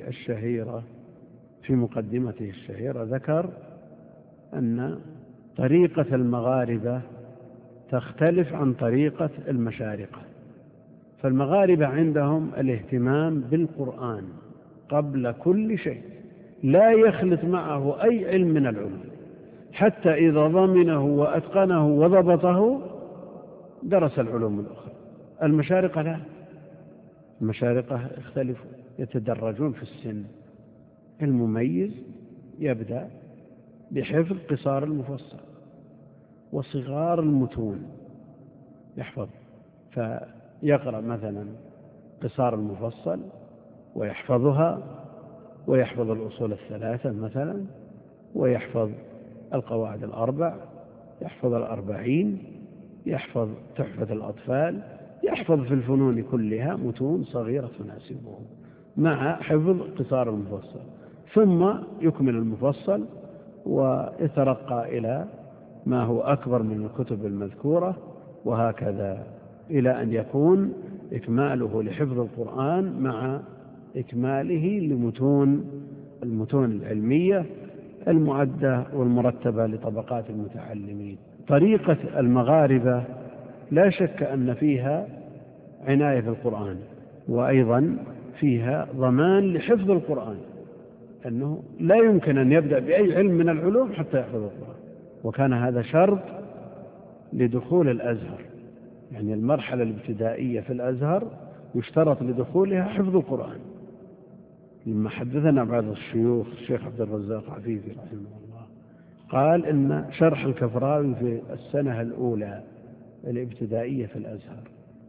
الشهيرة ذكر أن طريقة المغاربة تختلف عن طريقة المشارقة. فالمغاربة عندهم الاهتمام بالقرآن قبل كل شيء، لا يخلط معه أي علم من العلوم، حتى إذا ضمنه وأتقنه وضبطه درس العلوم الأخرى. المشارقة لا، المشارقة اختلفوا، يتدرجون في السن، المميز يبدأ بحفظ قصار المفصل وصغار المتون يحفظ، فيقرأ مثلا قصار المفصل ويحفظها، ويحفظ الأصول الثلاثة مثلا، ويحفظ القواعد الأربع، يحفظ الأربعين، يحفظ تحفة الأطفال، يحفظ في الفنون كلها متون صغيرة تناسبه مع حفظ قصار المفصل، ثم يكمل المفصل ويترقى إلى ما هو أكبر من الكتب المذكورة، وهكذا إلى أن يكون إكماله لحفظ القرآن مع إكماله المتون العلمية المعدة والمرتبة لطبقات المتعلمين. طريقة المغاربة لا شك أن فيها عناية بالقرآن، وأيضا فيها ضمان لحفظ القرآن، أنه لا يمكن أن يبدأ بأي علم من العلوم حتى يحفظ القرآن، وكان هذا شرط لدخول الأزهر. يعني المرحلة الابتدائية في الأزهر يشترط لدخولها حفظ القرآن. لما حدثنا بعض الشيوخ الشيخ عبد الرزاق عفيفي رحمه الله قال إن شرح الكفراوي في السنة الأولى الابتدائية في الأزهر،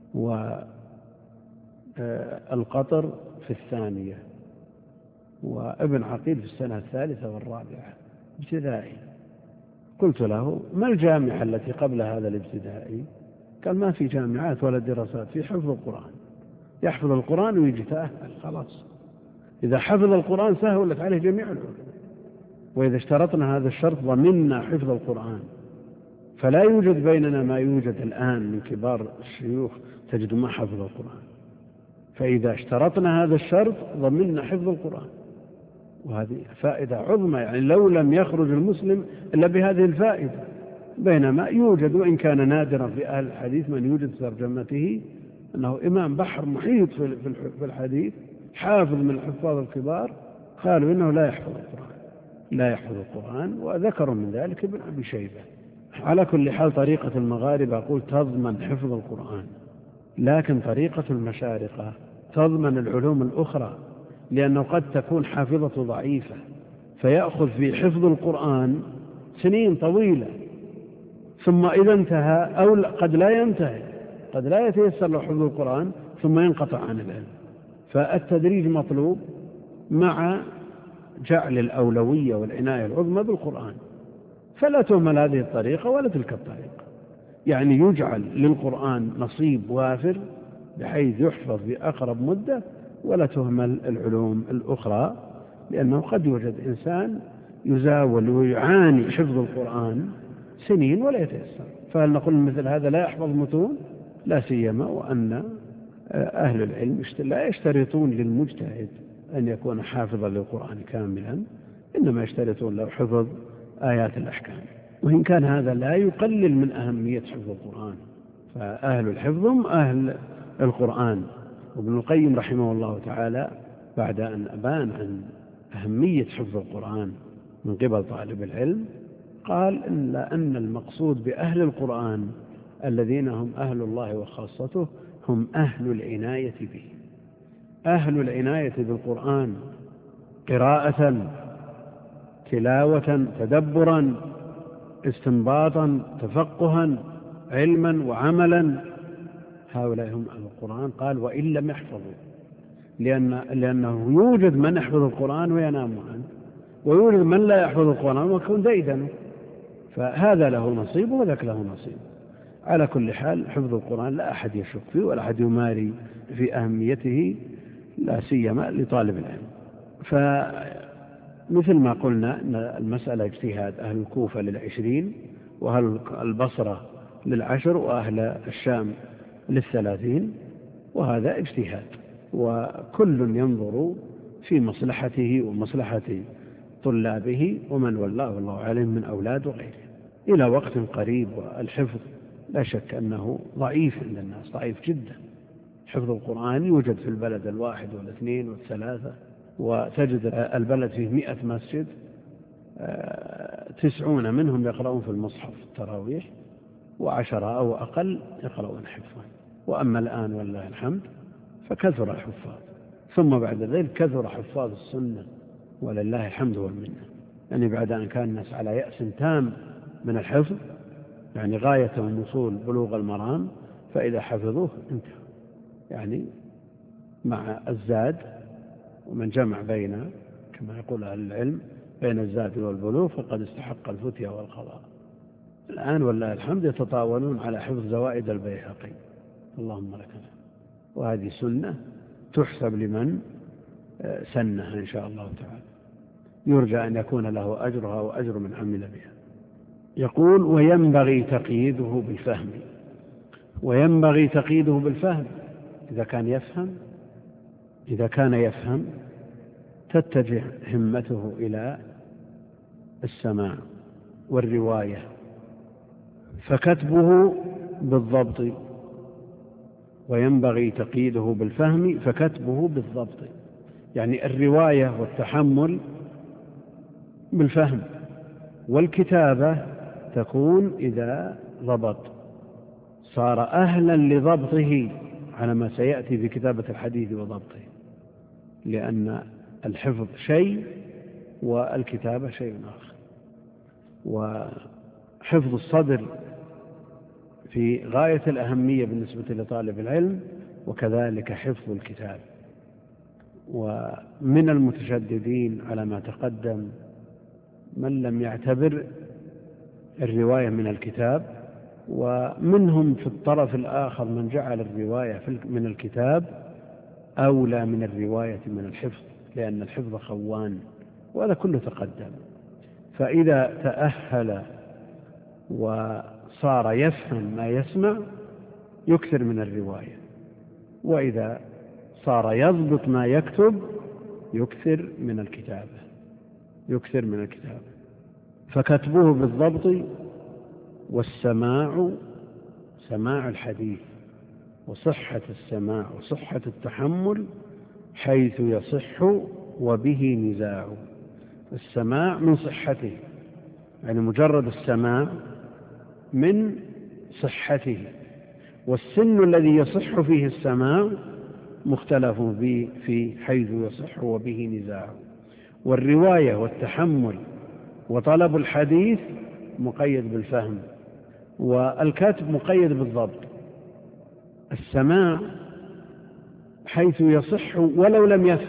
والقطر في الثانية، وابن عقيل في السنة الثالثة والرابعة ابتدائي. قلت له: ما الجامعة التي قبل هذا الابتدائي؟ قال: ما في جامعات ولا دراسات، في حفظ القرآن، يحفظ القرآن ويجي تأهل خلاص. إذا حفظ القرآن سهلت عليه جميع العلوم، وإذا اشترطنا هذا الشرط ضمننا حفظ القرآن. فلا يوجد بيننا ما يوجد الآن من كبار الشيوخ تجد ما حفظ القرآن، فإذا اشترطنا هذا الشرط ضمننا حفظ القرآن، وهذه فائدة عظمى. يعني لو لم يخرج المسلم إلا بهذه الفائدة، بينما يوجد وإن كان نادرا في أهل الحديث من يوجد ترجمته أنه إمام بحر محيط في الحديث، حافظ من الحفاظ الكبار، قالوا إنه لا يحفظ القرآن، وذكروا من ذلك ابن أبي شيبة. على كل حال طريقة المغاربة أقول تضمن حفظ القرآن، لكن طريقة المشارقة تضمن العلوم الأخرى، لأنه قد تكون حافظة ضعيفة فيأخذ في حفظ القرآن سنين طويلة، ثم إذا انتهى أو قد لا ينتهي، قد لا يتيسر له حفظ القرآن ثم ينقطع عن العلم. فالتدريج مطلوب مع جعل الأولوية والعناية العظمى بالقرآن، فلا تهمل هذه الطريقة ولا تلك الطريقة. يعني يجعل للقرآن نصيب وافر بحيث يحفظ بأقرب مدة، ولا تهمل العلوم الأخرى، لأنه قد يوجد إنسان يزاول ويعاني حفظ القرآن سنين ولا يتيسر. فهل نقول مثل هذا لا يحفظ متون؟ لا سيما وأن أهل العلم لا يشترطون للمجتهد أن يكون حافظا للقرآن كاملا، إنما يشترطون له حفظ آيات الأحكام، وإن كان هذا لا يقلل من أهمية حفظ القرآن، فأهل الحفظ هم أهل القرآن. وابن القيم رحمه الله تعالى بعد أن أبان عن أهمية حفظ القرآن من قبل طالب العلم قال أن المقصود بأهل القرآن الذين هم أهل الله وخاصته هم أهل العناية به، أهل العناية بالقرآن قراءة، تلاوة، تدبرا، استنباطا، تفقها، علما وعملا، هؤلاء هم أهل القرآن. قال: وإن لم يحفظوا، لأنه يوجد من يحفظ القرآن وينام عنه، ويوجد من لا يحفظ القرآن ويكون ديدنه، فهذا له نصيب وذاك له نصيب. على كل حال حفظ القرآن لا أحد يشك فيه ولا أحد يماري في أهميته، لا سيما لطالب العلم. فمثل ما قلنا أن المسألة اجتهاد، أهل الكوفة 20، وأهل البصرة 10، وأهل الشام 30، وهذا اجتهاد، وكل ينظر في مصلحته ومصلحة طلابه ومن والله الله عليهم من أولاد وغيره إلى وقت قريب. والحفظ لا شك أنه ضعيف عند الناس، ضعيف جدا. حفظ القرآن يوجد في البلد 1 و2 و3، وتجد البلد فيه 100 مسجد، 90 منهم يقرؤون في المصحف التراويح، و10 أو أقل يقرؤون حفظا. وأما الآن والله الحمد فكثر الحفاظ، ثم بعد ذلك كثر حفاظ السنة ولله الحمد والمنة. يعني بعد أن كان الناس على يأس تام من الحفظ، يعني غايتهم وصول بلوغ المرام، فإذا حفظوه انتهى. يعني مع الزاد، ومن جمع بين، كما يقول أهل العلم، بين الزاد والبلوغ فقد استحق الفتية والقضاء. الآن والله الحمد يتطاولون على حفظ زوائد البيهقي، اللهم لك الحمد، وهذه سنة تحسب لمن سنها إن شاء الله تعالى، يرجى أن يكون له أجرها وأجر من عمل بها. يقول: وينبغي تقييده بالفهم. وينبغي تقييده بالفهم إذا كان يفهم تتجه همته إلى السماع والرواية، فكتبه بالضبط. وينبغي تقييده بالفهم فكتبه بالضبط، يعني الرواية والتحمل بالفهم، والكتابة تكون إذا ضبط، صار أهلا لضبطه على ما سيأتي في كتابة الحديث وضبطه، لأن الحفظ شيء والكتابة شيء آخر. وحفظ الصدر في غاية الأهمية بالنسبة لطالب العلم، وكذلك حفظ الكتاب. ومن المتشددين على ما تقدم من لم يعتبر الرواية من الكتاب، ومنهم في الطرف الآخر من جعل الرواية من الكتاب أولى من الرواية من الحفظ، لأن الحفظ خوان، وهذا كله تقدم. فإذا تأهل وصار يفهم ما يسمع يكثر من الرواية، وإذا صار يضبط ما يكتب يكثر من الكتابة. فكتبه بالضبط، والسماع سماع الحديث، وصحة السماع وصحة التحمل حيث يصح وبه نزاع. السماع من صحته، يعني مجرد السماع من صحته، والسن الذي يصح فيه السماع مختلف في حيث يصح وبه نزاع. والرواية والتحمل وطلب الحديث مقيد بالفهم، والكاتب مقيد بالضبط. السماع حيث يصح ولو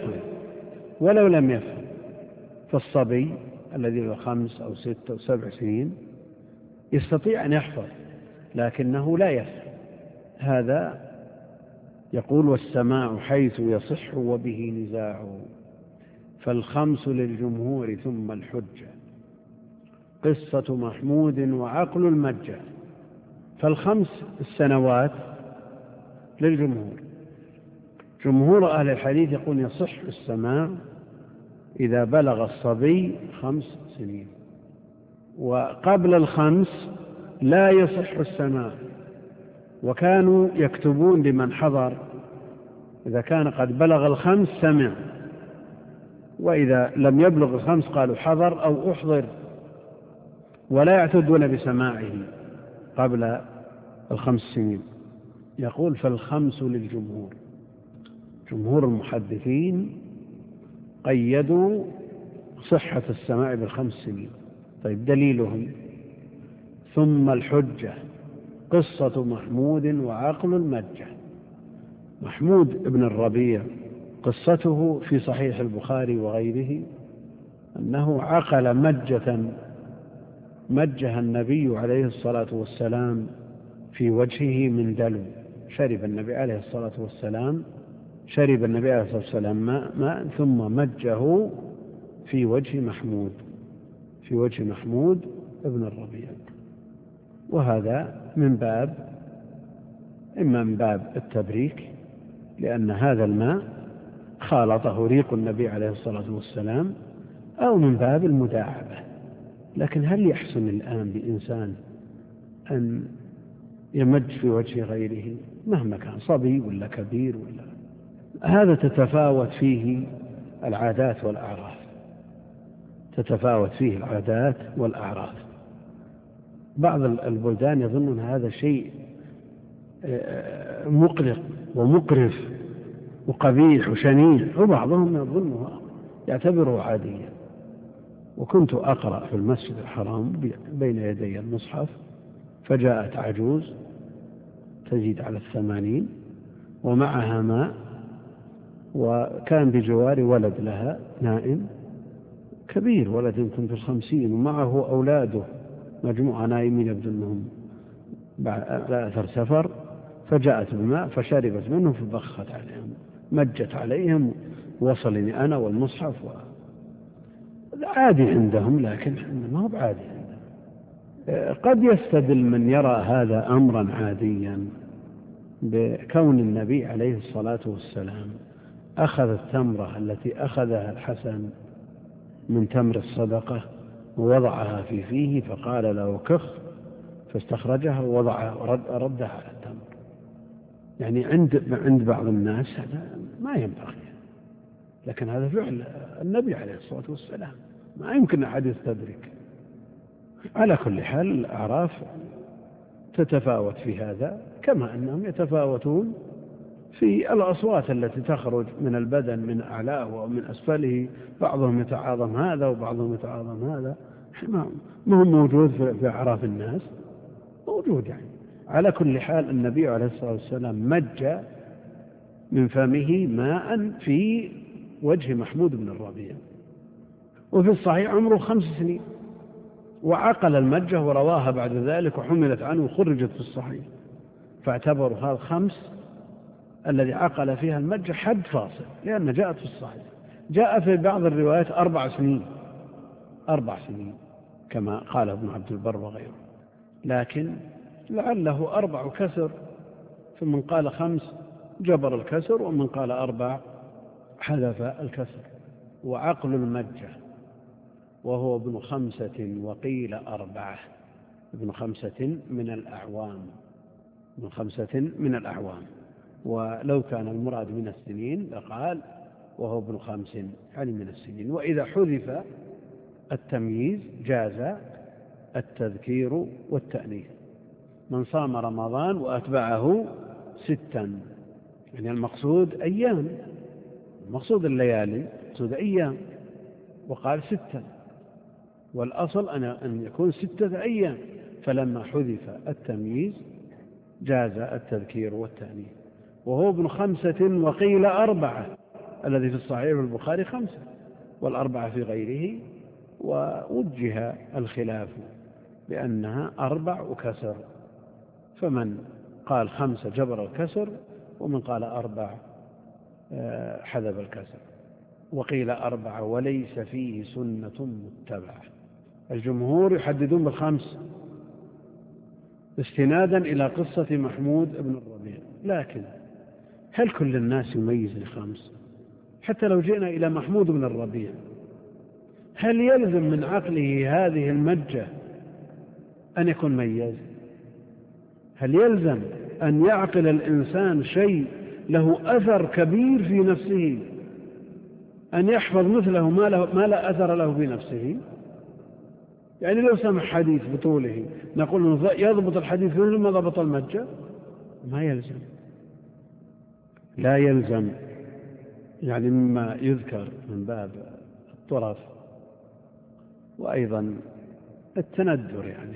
لم يفهم، فالصبي الذي له 5 أو 6 أو 7 سنين يستطيع أن يحفظ لكنه لا يفهم. هذا يقول: والسماع حيث يصح وبه نزاع، فالخمس للجمهور ثم الحجة، قصة محمود وعقل المجة. فالخمس السنوات للجمهور. جمهور أهل الحديث يقول يصح السماع إذا بلغ الصبي 5 سنين، وقبل 5 لا يصح السماع. وكانوا يكتبون لمن حضر إذا كان قد بلغ 5 سمع، وإذا لم يبلغ 5 قالوا حضر أو أحضر، ولا يعتدون بسماعه قبل 5 سنين. يقول: فالخمس للجمهور. جمهور المحدثين قيدوا صحة السماع ب5 سنين. طيب، دليلهم: ثم الحجة قصة محمود وعقل المجة. محمود بن الربيع قصته في صحيح البخاري وغيره أنه عقل مجها النبي عليه الصلاة والسلام في وجهه من دلو. شرب النبي عليه الصلاة والسلام ماء ثم مجه في وجه محمود ابن الربيع. وهذا إما من باب التبريك، لأن هذا الماء خالطه ريق النبي عليه الصلاة والسلام، أو من باب المداعبة. لكن هل يحسن الآن بإنسان أن يمج في وجه غيره مهما كان صبي ولا كبير ولا؟ هذا تتفاوت فيه العادات والأعراف. بعض البلدان يظنون هذا شيء مقلق ومقرف وقبيح وشنيع، وبعضهم يظنها يعتبره عاديا. وكنت أقرأ في المسجد الحرام بين يدي المصحف، فجاءت عجوز تزيد على 80 ومعها ماء، وكان بجواري ولد لها نائم كبير، ولد يمكن في 50، ومعه أولاده مجموعة نائمين يبدو أنهم على أثر سفر، فجاءت بالماء فشربت منه فبخت عليهم، مجت عليهم، وصلني أنا والمصحف عادي عندهم، لكن ما هو بعادي عندهم. قد يستدل من يرى هذا أمرا عاديا بكون النبي عليه الصلاة والسلام أخذ التمرة التي أخذها الحسن من تمر الصدقة ووضعها في فيه فقال له كخ، فاستخرجها ووضعها وردها على التمر. يعني عند بعض الناس هذا ما ينبغي، لكن هذا فعل النبي عليه الصلاة والسلام، ما يمكن أحد يستدرك. على كل حال الأعراف تتفاوت في هذا، كما أنهم يتفاوتون في الأصوات التي تخرج من البدن من أعلاه ومن أسفله، بعضهم يتعاظم هذا وبعضهم يتعاظم هذا، ما هو موجود في أعراف الناس، موجود يعني. على كل حال النبي عليه الصلاة والسلام مج من فمه ماء في وجه محمود بن الربيع، وفي الصحيح عمره 5 سنين، وعقل المجة ورواها بعد ذلك وحملت عنه وخرجت في الصحيح، فاعتبروا هذا 5 الذي عقل فيها المجة حد فاصل، لأن جاءت في الصحيح. جاء في بعض الروايات 4 سنين، 4 سنين كما قال ابن عبد البر وغيره، لكن لعله 4 كسر، فمن قال 5 جبر الكسر، ومن قال 4 حذف الكسر. وعقل المجة وهو ابن 5 وقيل 4، ابن 5 من الأعوام، ابن 5 من الأعوام. ولو كان المراد من السنين لقال وهو ابن 5 يعني من السنين. وإذا حذف التمييز جاز التذكير والتأنيث. من صام رمضان وأتبعه 6، يعني المقصود أيام، المقصود الليالي، المقصود أيام، وقال 6، والأصل أن يكون 6 أيام، فلما حذف التمييز جاز التذكير والتأنيث. وهو ابن 5 وقيل 4، الذي في الصحيح البخاري 5 والأربعة في غيره، ووجه الخلاف بأنها 4 وكسر، فمن قال 5 جبر الكسر، ومن قال 4 حذف الكسر. وقيل 4 وليس فيه سنة متبعة. الجمهور يحددون بال5 استنادا إلى قصة محمود بن الربيع، لكن هل كل الناس يميز ل5؟ حتى لو جئنا إلى محمود بن الربيع، هل يلزم من عقله هذه المجة أن يكون ميز؟ هل يلزم أن يعقل الإنسان شيء له أثر كبير في نفسه أن يحفظ مثله ما لا أثر له في نفسه؟ يعني لو سمع حديث بطوله نقول يضبط الحديث مثل ما ضبط المجة؟ ما يلزم، لا يلزم. يعني مما يذكر من باب الطرف وأيضا التندر، يعني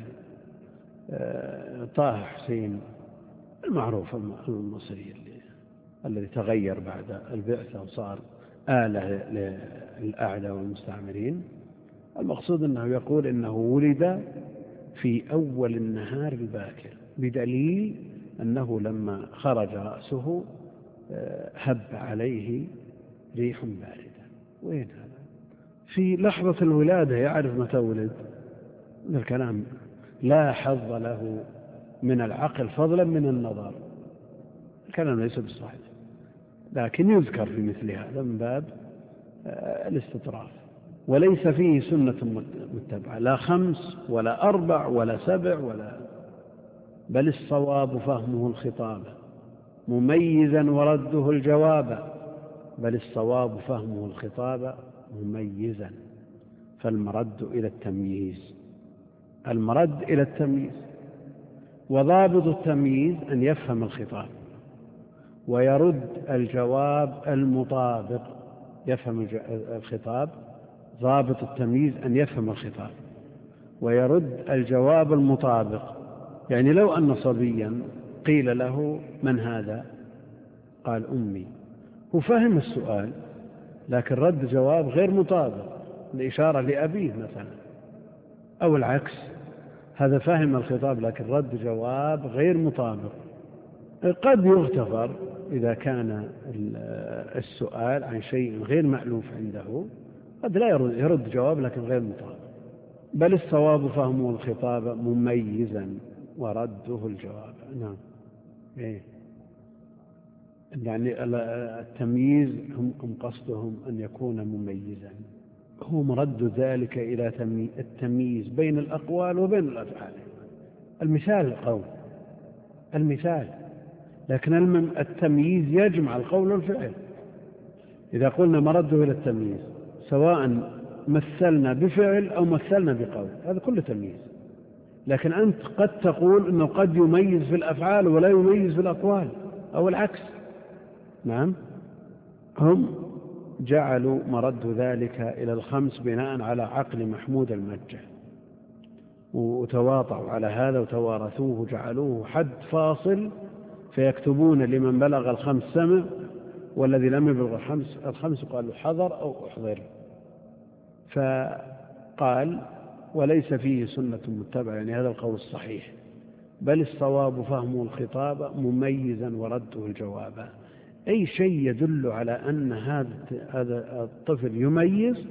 طه حسين المعروف المصري الذي تغير بعد البعثة وصار آلة للأعداء والمستعمرين، المقصود أنه يقول إنه ولد في أول النهار الباكر، بدليل أنه لما خرج رأسه هب عليه ريح باردة. وين هذا؟ في لحظة الولادة يعرف متى ولد؟ الكلام لا حظ له من العقل فضلا من النظر، الكلام ليس بالصحيح، لكن يذكر في مثل هذا من باب الاستطراف. وليس فيه سنة متبعة، لا 5 ولا 4 ولا 7، بل الصواب فهمه الخطاب مميزا ورده الجواب، بل الصواب فهمه الخطاب مميزا، فالمرد إلى التمييز، المرد إلى التمييز. وضابط التمييز أن يفهم الخطاب ويرد الجواب المطابق يفهم الخطاب، ضابط التمييز أن يفهم الخطاب ويرد الجواب المطابق. يعني لو أن صبيا قيل له من هذا؟ قال أمي، هو فهم السؤال لكن رد جواب غير مطابق، الإشارة لأبيه مثلا، أو العكس، هذا فهم الخطاب لكن رد جواب غير مطابق. قد يغتفر إذا كان السؤال عن شيء غير مألوف عنده، قد لا يرد جواب لكن غير مطابق. بل الصواب فهمه الخطاب مميزا ورده الجواب. نعم. يعني التمييز هم قصدهم أن يكون مميزا، هو مرد ذلك إلى التمييز بين الأقوال وبين الأفعال. المثال القول، المثال، لكن التمييز يجمع القول والفعل. إذا قلنا مرده إلى التمييز سواء مثلنا بفعل أو مثلنا بقول، هذا كله تمييز. لكن أنت قد تقول أنه قد يميز في الأفعال ولا يميز في الأقوال أو العكس. نعم. هم جعلوا مرد ذلك إلى الخمس بناء على عقل محمود المجة، وتواطعوا على هذا وتوارثوه، جعلوه حد فاصل، فيكتبون لمن بلغ الخمس سمع والذي لم يبلغ الخمس قالوا حضر أو أحضر. فقال وليس فيه سنة متبعة، يعني هذا القول الصحيح، بل الصواب فهم الخطاب مميزا ورده الجواب. أي شيء يدل على أن هذا الطفل يميز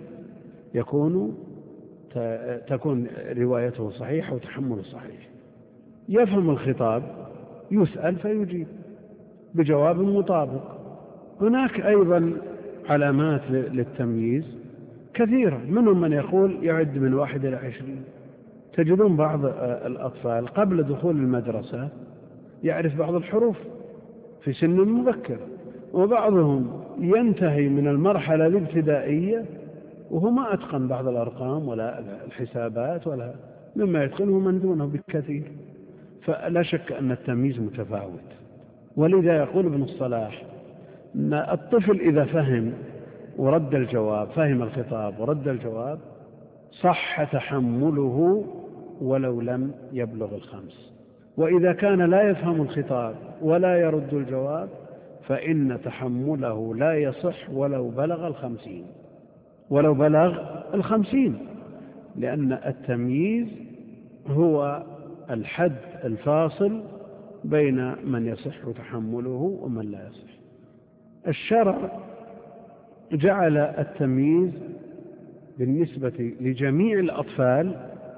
تكون روايته صحيحة وتحمله صحيح. يفهم الخطاب، يسأل فيجيب بجواب مطابق. هناك أيضا علامات للتمييز كثيرة، منهم من يقول يعد من 1 إلى 20. تجدون بعض الأطفال قبل دخول المدرسة يعرف بعض الحروف في سن مبكر، وبعضهم ينتهي من المرحلة الابتدائية وهو ما أتقن بعض الأرقام ولا الحسابات ولا مما يتقنه من دونه بكثير. فلا شك أن التمييز متفاوت. ولذا يقول ابن الصلاح أن الطفل إذا فهم ورد الجواب، فهم الخطاب ورد الجواب، صح تحمله ولو لم يبلغ الخمس. وإذا كان لا يفهم الخطاب ولا يرد الجواب فإن تحمله لا يصح ولو بلغ 50، ولو بلغ 50، لأن التمييز هو الحد الفاصل بين من يصح تحمله ومن لا يصح. الشرع جعل التمييز بالنسبة لجميع الأطفال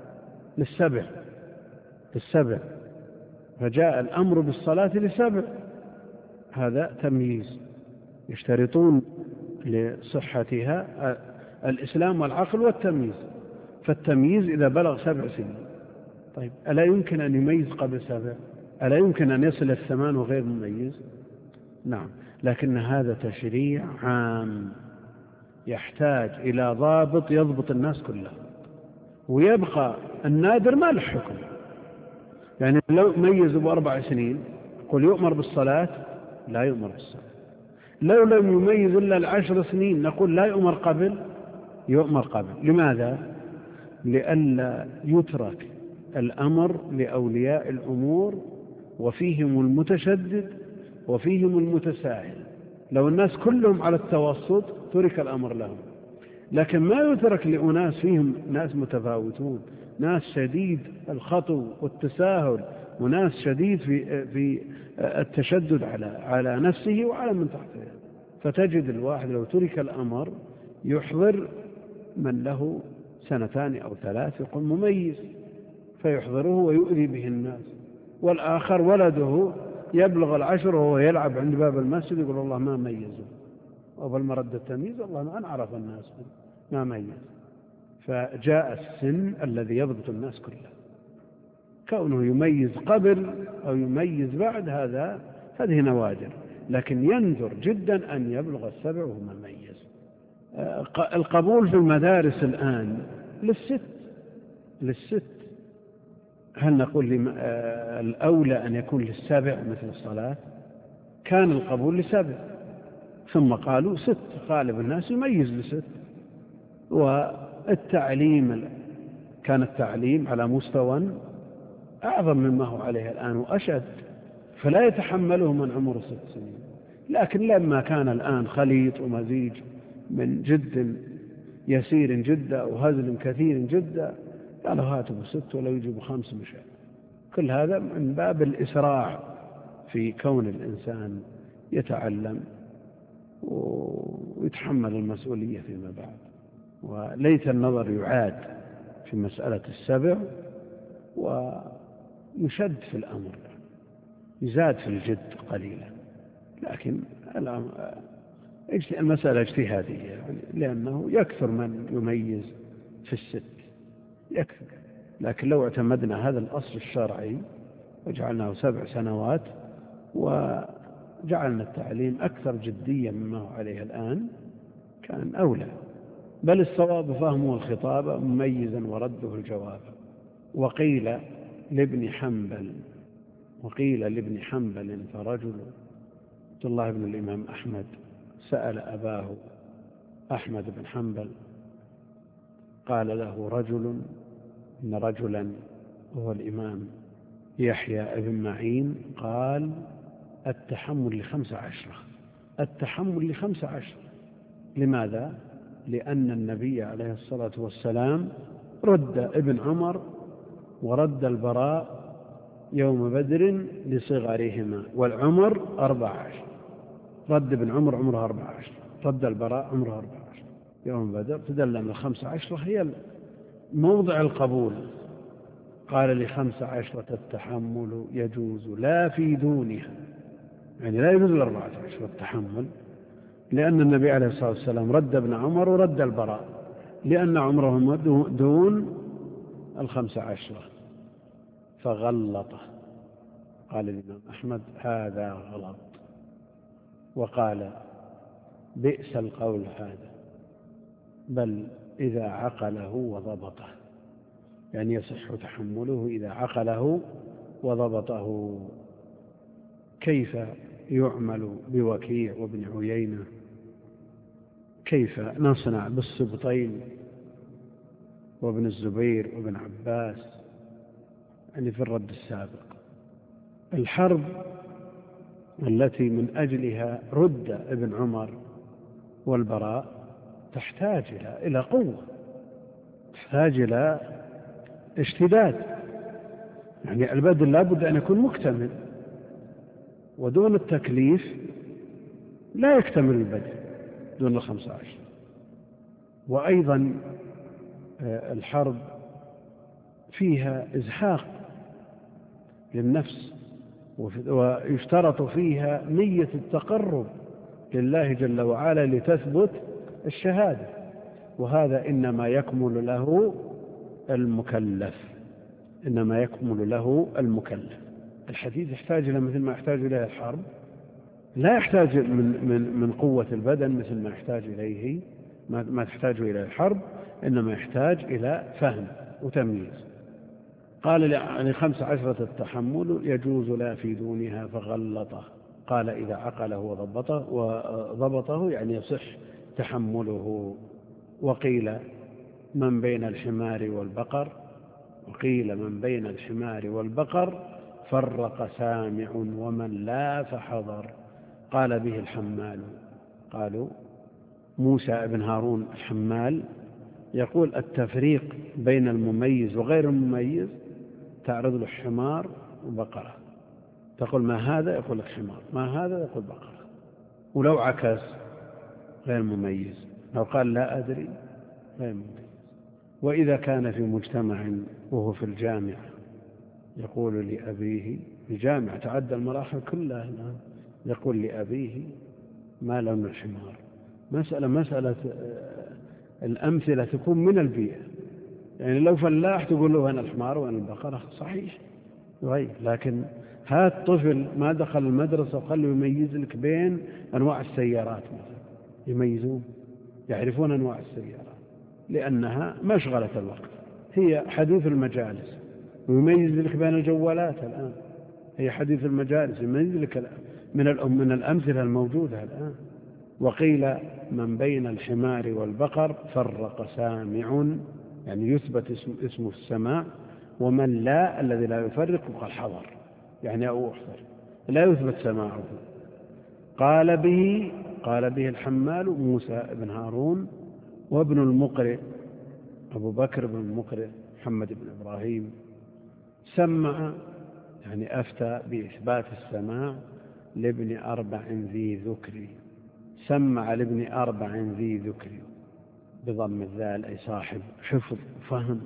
للسبع، فجاء الأمر بالصلاة ل7، هذا تمييز. يشترطون لصحتها الإسلام والعقل والتمييز، فالتمييز إذا بلغ 7 سنين. طيب ألا يمكن أن يميز قبل 7؟ ألا يمكن أن يصل 8 وغير مميز؟ نعم، لكن هذا تشريع عام يحتاج إلى ضابط يضبط الناس كلها، ويبقى النادر ما له حكم. يعني لو ميزوا ب4 سنين قل يؤمر بالصلاة، لا يؤمر بالصلاة. لو لم يميز إلا 10 سنين نقول لا يؤمر قبل، يؤمر قبل. لماذا؟ لئلا يترك الأمر لأولياء الأمور وفيهم المتشدد وفيهم المتساهل. لو الناس كلهم على التوسط ترك الأمر لهم، لكن ما يترك لأناس فيهم ناس متفاوتون، ناس شديد الخطو والتساهل، وناس شديد في التشدد على نفسه وعلى من تحته. فتجد الواحد لو ترك الأمر يحضر من له 2 أو 3 يقول مميز فيحضره ويؤذي به الناس، والآخر ولده يبلغ 10 وهو يلعب عند باب المسجد يقول الله ما ميزه، أو المرد التمييز الله ما أعرف الناس ما ميز. فجاء السن الذي يضبط الناس كلها، كونه يميز قبل أو يميز بعد هذه نوادر، لكن يندر جدا أن يبلغ 7 وهو مميز. القبول في المدارس الآن للست، هل نقول الأولى أن يكون لل7 مثل الصلاة؟ كان القبول ل7، ثم قالوا 6، غالب الناس يميز ل6. والتعليم كان التعليم على مستوى أعظم مما هو عليه الآن وأشد، فلا يتحمله من عمره 6 سنين. لكن لما كان الآن خليط ومزيج من جد يسير جدا وهزل كثير جدا، قالوا هاتوا ب6 ولو يجيبوا 5 مشاء. كل هذا من باب الإسراع في كون الإنسان يتعلم ويتحمل المسؤولية فيما بعد. وليت النظر يعاد في مسألة ال7 ويشد في الأمر، يزاد في الجد قليلا، لكن المسألة اجتهادية يعني، لأنه يكثر من يميز في ال6 يكثر. لكن لو اعتمدنا هذا الأصل الشرعي وجعلناه 7 سنوات وجعلنا التعليم أكثر جدية مما هو عليه الآن كان أولى. بل الصواب فهمه الخطاب مميزا ورده الجواب. وقيل لابن حنبل فرجل عبد الله بن الإمام أحمد سأل أباه أحمد بن حنبل، قال له رجل، إن رجلا وهو الإمام يحيى بن معين قال التحمل التحمل ل15. لماذا؟ لأن النبي عليه الصلاة والسلام رد ابن عمر ورد البراء يوم بدر لصغرهما، والعمر 14. رد ابن عمر عمره 14، رد البراء عمره 14 يوم بدر، فدل أن 15 هي موضع القبول. قال ل15 التحمل يجوز لا في دونها، يعني لا يجوز 14 التحمل، لأن النبي عليه الصلاة والسلام رد ابن عمر ورد البراء لأن عمرهم دون 15. فغلطه. قال الإمام أحمد هذا غلط، وقال بئس القول هذا، بل إذا عقله وضبطه، يعني يصح تحمله إذا عقله وضبطه. كيف يعمل بوكيع وابن عيينة؟ كيف نصنع بالسبطين وابن الزبير وابن عباس؟ يعني في الرد السابق الحرب التي من أجلها رد ابن عمر والبراء تحتاج إلى قوة، تحتاج إلى اشتداد، يعني البدن لابد أن يكون مكتمل، ودون التكليف لا يكتمل البدن دون 15. وأيضا الحرب فيها إزحاق للنفس، ويشترط فيها نية التقرب لله جل وعلا لتثبت الشهادة، وهذا إنما يكمل له المكلف. الحديث يحتاج إلى مثل ما يحتاج إليه الحرب، لا يحتاج من قوة البدن مثل ما يحتاج إليه ما تحتاج إلى الحرب، إنما يحتاج إلى فهم وتمييز. قال ل15 التحمل يجوز لا في دونها فغلطه. قال إذا عقله وضبطه يعني يصح تحمله. وقيل من بين الحمار والبقر فرق سامع ومن لا فحضر. قال به الحمال. قالوا موسى بن هارون الحمال يقول التفريق بين المميز وغير المميز، تعرض له حمار وبقرة، تقول ما هذا، يقول لك حمار، ما هذا، يقول بقرة. ولو عكس غير مميز، لو قال لا أدري غير مميز. وإذا كان في مجتمع وهو في الجامعة يقول لأبيه، الجامعة تعدى المراحل كلها الآن، يقول لأبيه ما لون الحمار. مسألة الأمثلة تكون من البيئة، يعني لو فلاح تقول له أنا الحمار وأنا البقرة صحيح غير، لكن هات طفل ما دخل المدرسة وخلوا يميز لك بين أنواع السيارات مثلا، يميزون يعرفون أنواع السيارات لأنها مشغلة الوقت، هي حديث المجالس، ويميز لك بين الجوالات الآن، هي حديث المجالس، يميز لك من الأمثلة الموجودة الآن. وقيل من بين الحمار والبقر فرق سامع، يعني يثبت اسم السماع، ومن لا الذي لا يفرق قال حضر، يعني أو أحضر، لا يثبت سماعه. قال به الحمال موسى بن هارون وابن المقرئ أبو بكر بن المقرئ محمد بن إبراهيم، سمع يعني أفتى بإثبات السماع لابن 4 ذي ذكر، سمع لابن 4 ذي ذكر بضم الذال، أي صاحب حفظ فهم.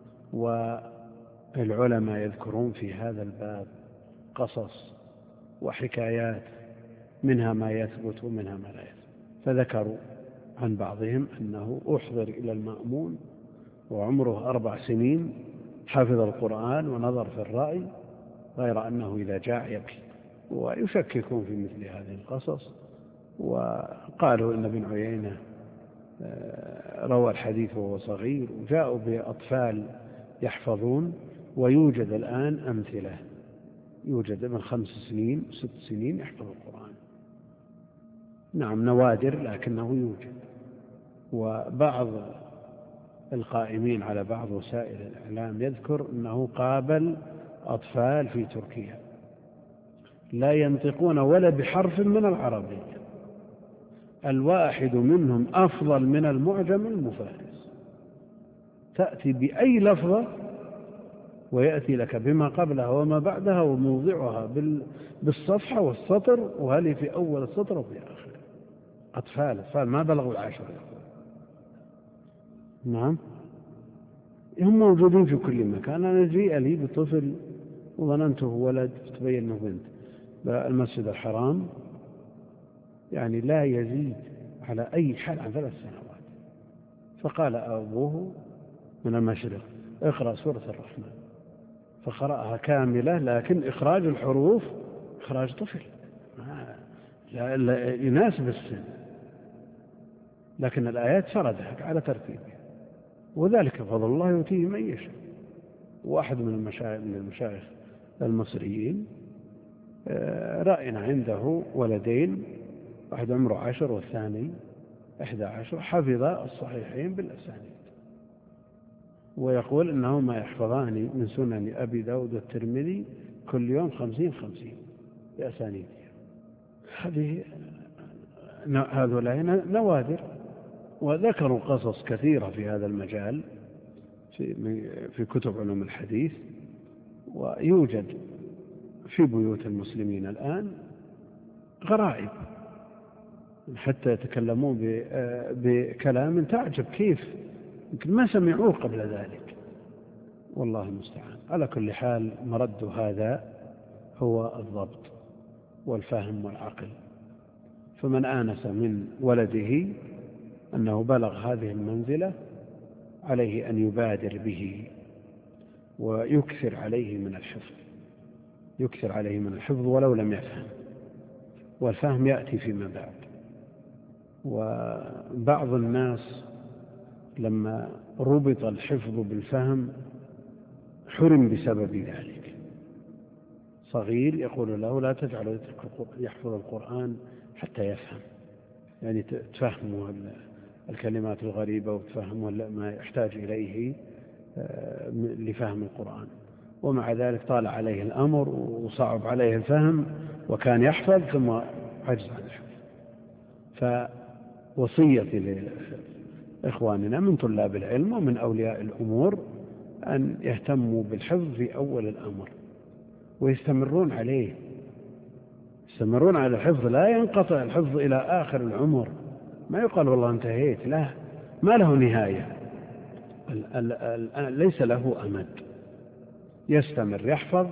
والعلماء يذكرون في هذا الباب قصص وحكايات، منها ما يثبت ومنها ما لا يثبت. فذكروا عن بعضهم أنه أحضر إلى المأمون وعمره 4 سنين، حفظ القرآن ونظر في الرأي، غير أنه إذا جاء يبكي. ويشككون في مثل هذه القصص، وقالوا إن ابن عيينة روى الحديث وهو صغير، وجاءوا بأطفال يحفظون، ويوجد الآن أمثلة، يوجد من 5 سنين 6 سنين يحفظ القرآن. نعم نوادر لكنه يوجد. وبعض القائمين على بعض وسائل الإعلام يذكر أنه قابل أطفال في تركيا لا ينطقون ولا بحرف من العربية، الواحد منهم أفضل من المعجم المفارس، تأتي بأي لفظة ويأتي لك بما قبلها وما بعدها وموضعها بالصفحة والسطر، وهل في أول السطر وفي آخر. أطفال ما بلغوا 10. نعم هم موجودين في كل مكان. أنا جيء لي بطفل وظننته ولد، تبين أنه بنت، بالمسجد الحرام، يعني لا يزيد على أي حال عن 3 سنوات. فقال أبوه من المشرق اقرأ سورة الرحمن، فقرأها كاملة، لكن إخراج الحروف إخراج طفل لا يناسب السن، لكن الآيات فردها على ترتيبها، وذلك فضل الله يؤتيه من يشاء. واحد من المشايخ المصريين رأينا عنده ولدين، واحد عمره 10 والثاني 11، حفظ الصحيحين بالأسانيد، ويقول إنهما يحفظان من سنن أبي داود والترمذي كل يوم 50 بأسانيد. هذولا نوادر. وذكروا قصص كثيرة في هذا المجال في كتب علوم الحديث، ويوجد في بيوت المسلمين الآن غرائب، حتى يتكلمون بكلام تعجب كيف يمكن ما سمعوه قبل ذلك، والله المستعان. على كل حال مرد هذا هو الضبط والفهم والعقل. فمن آنس من ولده أنه بلغ هذه المنزلة عليه أن يبادر به ويكثر عليه من الحفظ، يكثر عليه من الحفظ ولو لم يفهم، والفهم يأتي فيما بعد. وبعض الناس لما ربط الحفظ بالفهم حرم بسبب ذلك. صغير يقول له لا تجعله يحفظ القرآن حتى يفهم، يعني تفهموا الكلمات الغريبة وتفهموا ما يحتاج إليه لفهم القرآن. ومع ذلك طال عليه الأمر وصعب عليه الفهم، وكان يحفظ ثم عجز عن الحفظ. فوصيتي لإخواننا من طلاب العلم ومن أولياء الأمور أن يهتموا بالحفظ في أول الأمر ويستمرون عليه، يستمرون على الحفظ، لا ينقطع الحفظ إلى آخر العمر. ما يقال والله انتهيت، لا، ما له نهاية، ليس له أمد، يستمر يحفظ،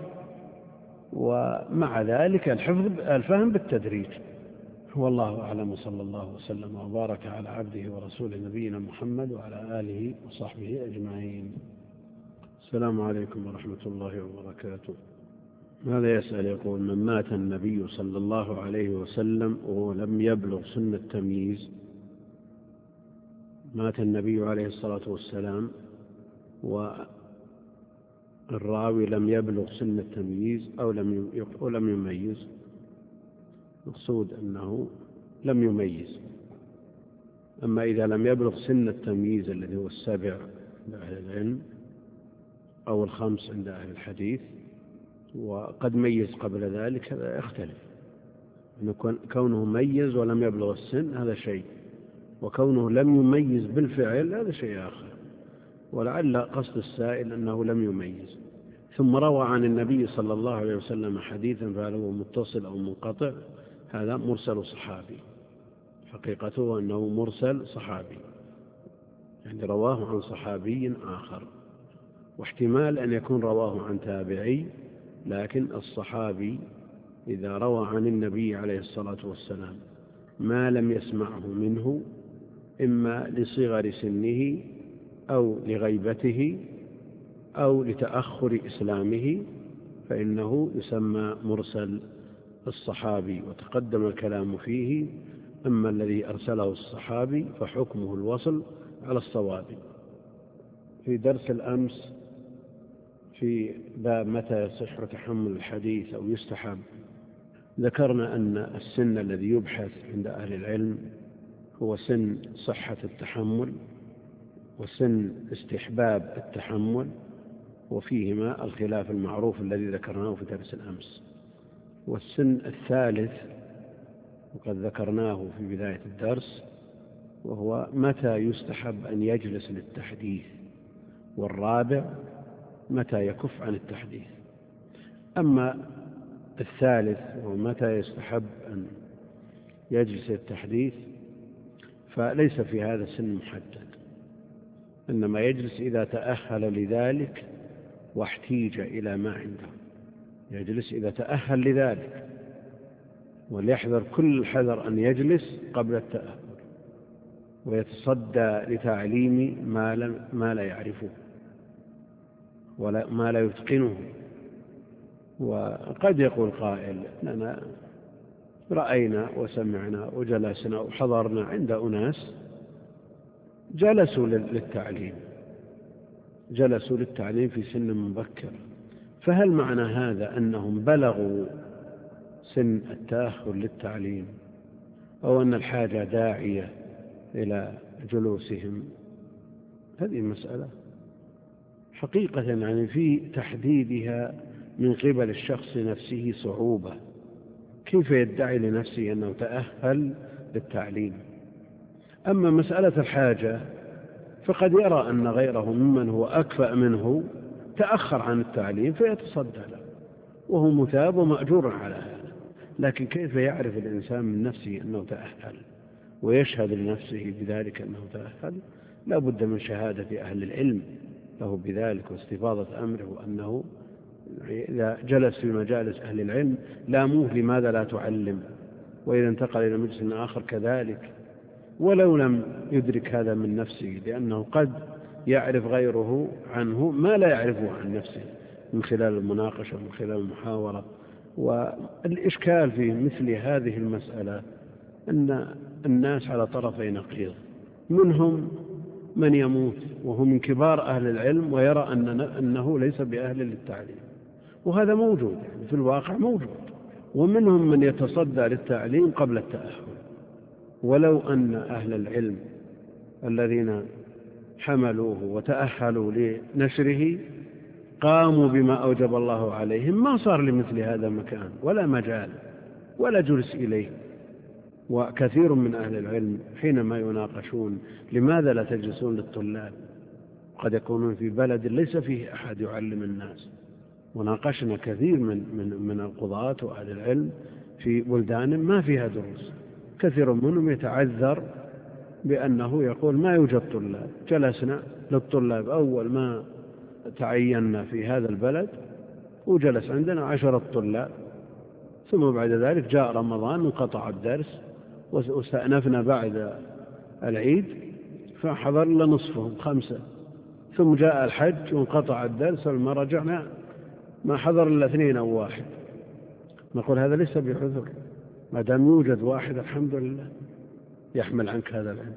ومع ذلك الفهم بالتدريج. والله أعلم، صلى الله وسلم وبارك على عبده ورسوله نبينا محمد وعلى آله وصحبه أجمعين. السلام عليكم ورحمة الله وبركاته. هذا يسأل يقول: من مات النبي صلى الله عليه وسلم ولم يبلغ سن التمييز، مات النبي عليه الصلاة والسلام والراوي لم يبلغ سن التمييز أو لم يميز، مقصود أنه لم يميز. أما إذا لم يبلغ سن التمييز الذي هو 7 عند أهل العلم أو 5 عند أهل الحديث وقد ميز قبل ذلك، هذا يختلف. كونه ميز ولم يبلغ السن هذا شيء، وكونه لم يميز بالفعل هذا شيء آخر. ولعل قصد السائل أنه لم يميز، ثم روى عن النبي صلى الله عليه وسلم حديثا فهل هو متصل أو منقطع؟ هذا مرسل صحابي، حقيقته أنه مرسل صحابي، يعني رواه عن صحابي آخر، واحتمال أن يكون رواه عن تابعي، لكن الصحابي إذا روى عن النبي عليه الصلاة والسلام ما لم يسمعه منه إما لصغر سنه أو لغيبته أو لتأخر إسلامه فإنه يسمى مرسل الصحابي، وتقدم الكلام فيه. أما الذي أرسله الصحابي فحكمه الوصل على الصواب. في درس الأمس في باب متى يصح تحمل الحديث أو يستحب ذكرنا أن السن الذي يبحث عند أهل العلم هو سن صحة التحمل وسن استحباب التحمل، وفيهما الخلاف المعروف الذي ذكرناه في درس الأمس. والسن الثالث وقد ذكرناه في بداية الدرس وهو متى يستحب أن يجلس للتحديث، والرابع متى يكف عن التحديث. أما الثالث ومتى يستحب أن يجلس للتحديث فليس في هذا سن محدد، إنما يجلس إذا تأهل لذلك واحتيج إلى ما عنده، يجلس إذا تأهل لذلك، وليحذر كل الحذر أن يجلس قبل التأهل ويتصدى لتعليم ما لا يعرفه ولا ما لا يتقنه. وقد يقول قائل أننا رأينا وسمعنا وجلسنا وحضرنا عند أناس جلسوا للتعليم في سن مبكر، فهل معنى هذا أنهم بلغوا سن التأهل للتعليم أو أن الحاجة داعية إلى جلوسهم؟ هذه مسألة حقيقة يعني في تحديدها من قبل الشخص نفسه صعوبة. كيف يدعي لنفسه أنه تأهل للتعليم؟ أما مسألة الحاجة فقد يرى أن غيره ممن هو أكفأ منه تأخر عن التعليم فيتصدى له وهو مثاب ومأجور على هذا. لكن كيف يعرف الإنسان من نفسه أنه تأهل ويشهد لنفسه بذلك أنه تأهل؟ لا بد من شهادة أهل العلم له بذلك واستفاضة أمره، وأنه إذا جلس في مجالس أهل العلم لاموه لماذا لا تعلم، وإذا انتقل إلى مجلس آخر كذلك، ولو لم يدرك هذا من نفسه، لأنه قد يعرف غيره عنه ما لا يعرفه عن نفسه من خلال المناقشة ومن خلال المحاورة. والإشكال في مثل هذه المسألة أن الناس على طرفي نقيض، منهم من يموت وهو من كبار أهل العلم ويرى أنه ليس بأهل للتعليم، وهذا موجود يعني في الواقع موجود، ومنهم من يتصدى للتعليم قبل التأهل. ولو أن أهل العلم الذين حملوه وتأهلوا لنشره قاموا بما أوجب الله عليهم ما صار لمثل هذا مكان ولا مجال ولا جلس إليه. وكثير من أهل العلم حينما يناقشون لماذا لا تجلسون للطلاب، قد يكونون في بلد ليس فيه أحد يعلم الناس. وناقشنا كثير من القضاة وأهل العلم في بلدان ما فيها دروس، كثير منهم يتعذر بأنه يقول ما يوجد طلاب. جلسنا للطلاب أول ما تعيننا في هذا البلد، وجلس عندنا 10 طلاب، ثم بعد ذلك جاء رمضان انقطع الدرس، واستأنفنا بعد العيد فحضر لنا نصفهم 5، ثم جاء الحج وانقطع الدرس، ولما رجعنا ما حضر إلا 2 أو 1. نقول هذا ليس بعذر، ما دام يوجد واحد الحمد لله يحمل عنك هذا العلم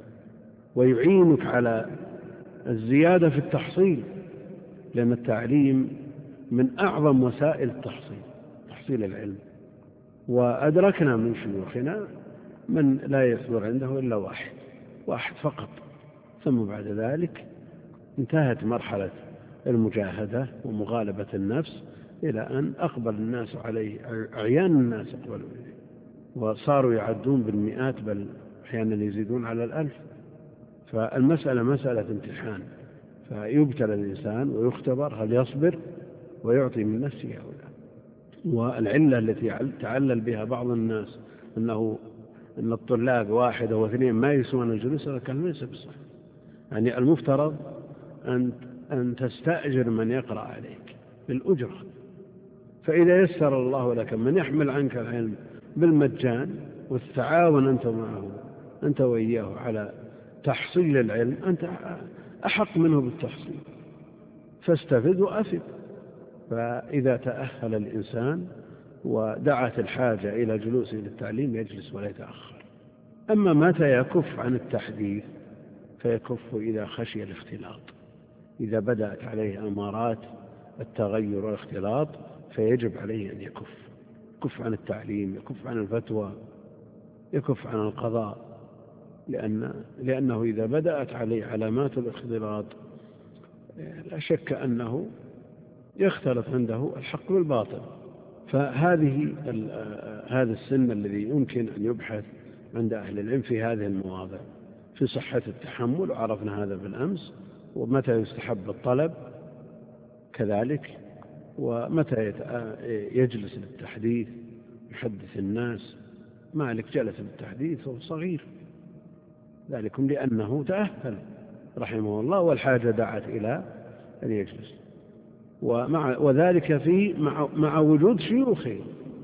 ويعينك على الزيادة في التحصيل، لأن التعليم من أعظم وسائل التحصيل، تحصيل العلم. وأدركنا من شيوخنا من لا يحضر عنده إلا واحد فقط. ثم بعد ذلك انتهت مرحلة المجاهدة ومغالبة النفس إلى أن أقبل الناس عليه، أعيان الناس أقبلوا إليه، وصاروا يعدون بالمئات بل أحيانا يزيدون على 1000. فالمسألة مسألة امتحان، فيبتلى الإنسان ويختبر هل يصبر ويعطي من نفسه أو لا. والعلة التي تعلل بها بعض الناس أن الطلاب 1 أو 2 ما يسوون الجلوس، هذا كان ليس بصحيح. يعني المفترض أن تستأجر من يقرأ عليك بالأجرة، فإذا يسر الله لك من يحمل عنك العلم بالمجان والتعاون أنت معه أنت وإياه على تحصيل العلم، أنت أحق منه بالتحصيل، فاستفد وأفد. فإذا تأهل الإنسان ودعت الحاجة إلى جلوسه للتعليم يجلس ولا يتأخر. أما متى يكف عن التحديث فيكف إذا خشي الاختلاط، إذا بدأت عليه أمارات التغير والاختلاط فيجب عليه أن يكف عن التعليم، يكف عن الفتوى، يكف عن القضاء، لأنه إذا بدأت عليه علامات الاختلاط لا شك أنه يختلط عنده الحق بالباطل. هذا السن الذي يمكن أن يبحث عند أهل العلم في هذه المواضع في صحة التحمل، وعرفنا هذا بالأمس، ومتى يستحب الطلب كذلك، ومتى يجلس للتحديث يحدث الناس. مالك جلس للتحديث وهو صغير، ذلكم لأنه تأهل رحمه الله والحاجة دعت إلى أن يجلس، وذلك مع وجود شيوخه،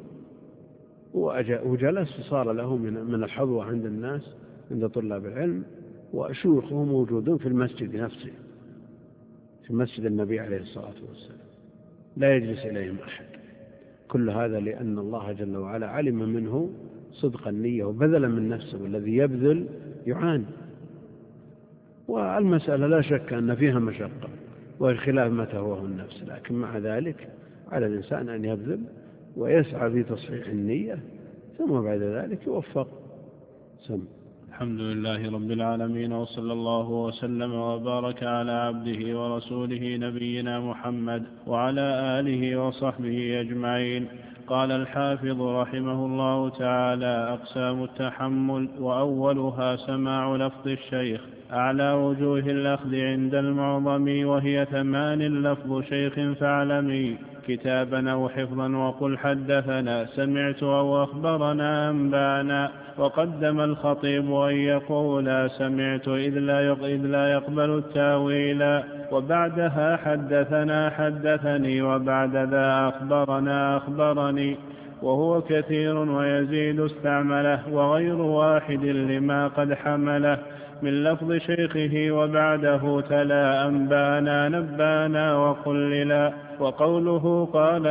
وجلس صار له من الحظوة عند الناس عند طلاب العلم، وشيوخه موجودون في المسجد نفسه، في مسجد النبي عليه الصلاة والسلام، لا يجلس إليهم أحد. كل هذا لأن الله جل وعلا علم منه صدق النية وبذل من نفسه، والذي يبذل يعاني. والمسألة لا شك أن فيها مشقة والخلاف متى هو النفس، لكن مع ذلك على الإنسان أن يبذل ويسعى في تصحيح النية، ثم بعد ذلك يوفق. الحمد لله رب العالمين، وصلى الله وسلم وبارك على عبده ورسوله نبينا محمد وعلى آله وصحبه أجمعين. قال الحافظ رحمه الله تعالى: أقسام التحمل، وأولها سماع لفظ الشيخ. أعلى وجوه الأخذ عند المعظم وهي 8 لفظ شيخ فاعلمي، كتابا أو حفظا وقل حدثنا سمعت أو أخبرنا أنبانا. وقدم الخطيب أن يقول سمعت إذ لا يقبل التاويل، وبعدها حدثنا حدثني، وبعد ذا أخبرنا أخبرني، وهو كثير ويزيد استعمله، وغير واحد لما قد حمله من لفظ شيخه، وبعده تلا أنبانا نبانا وقللا. وقوله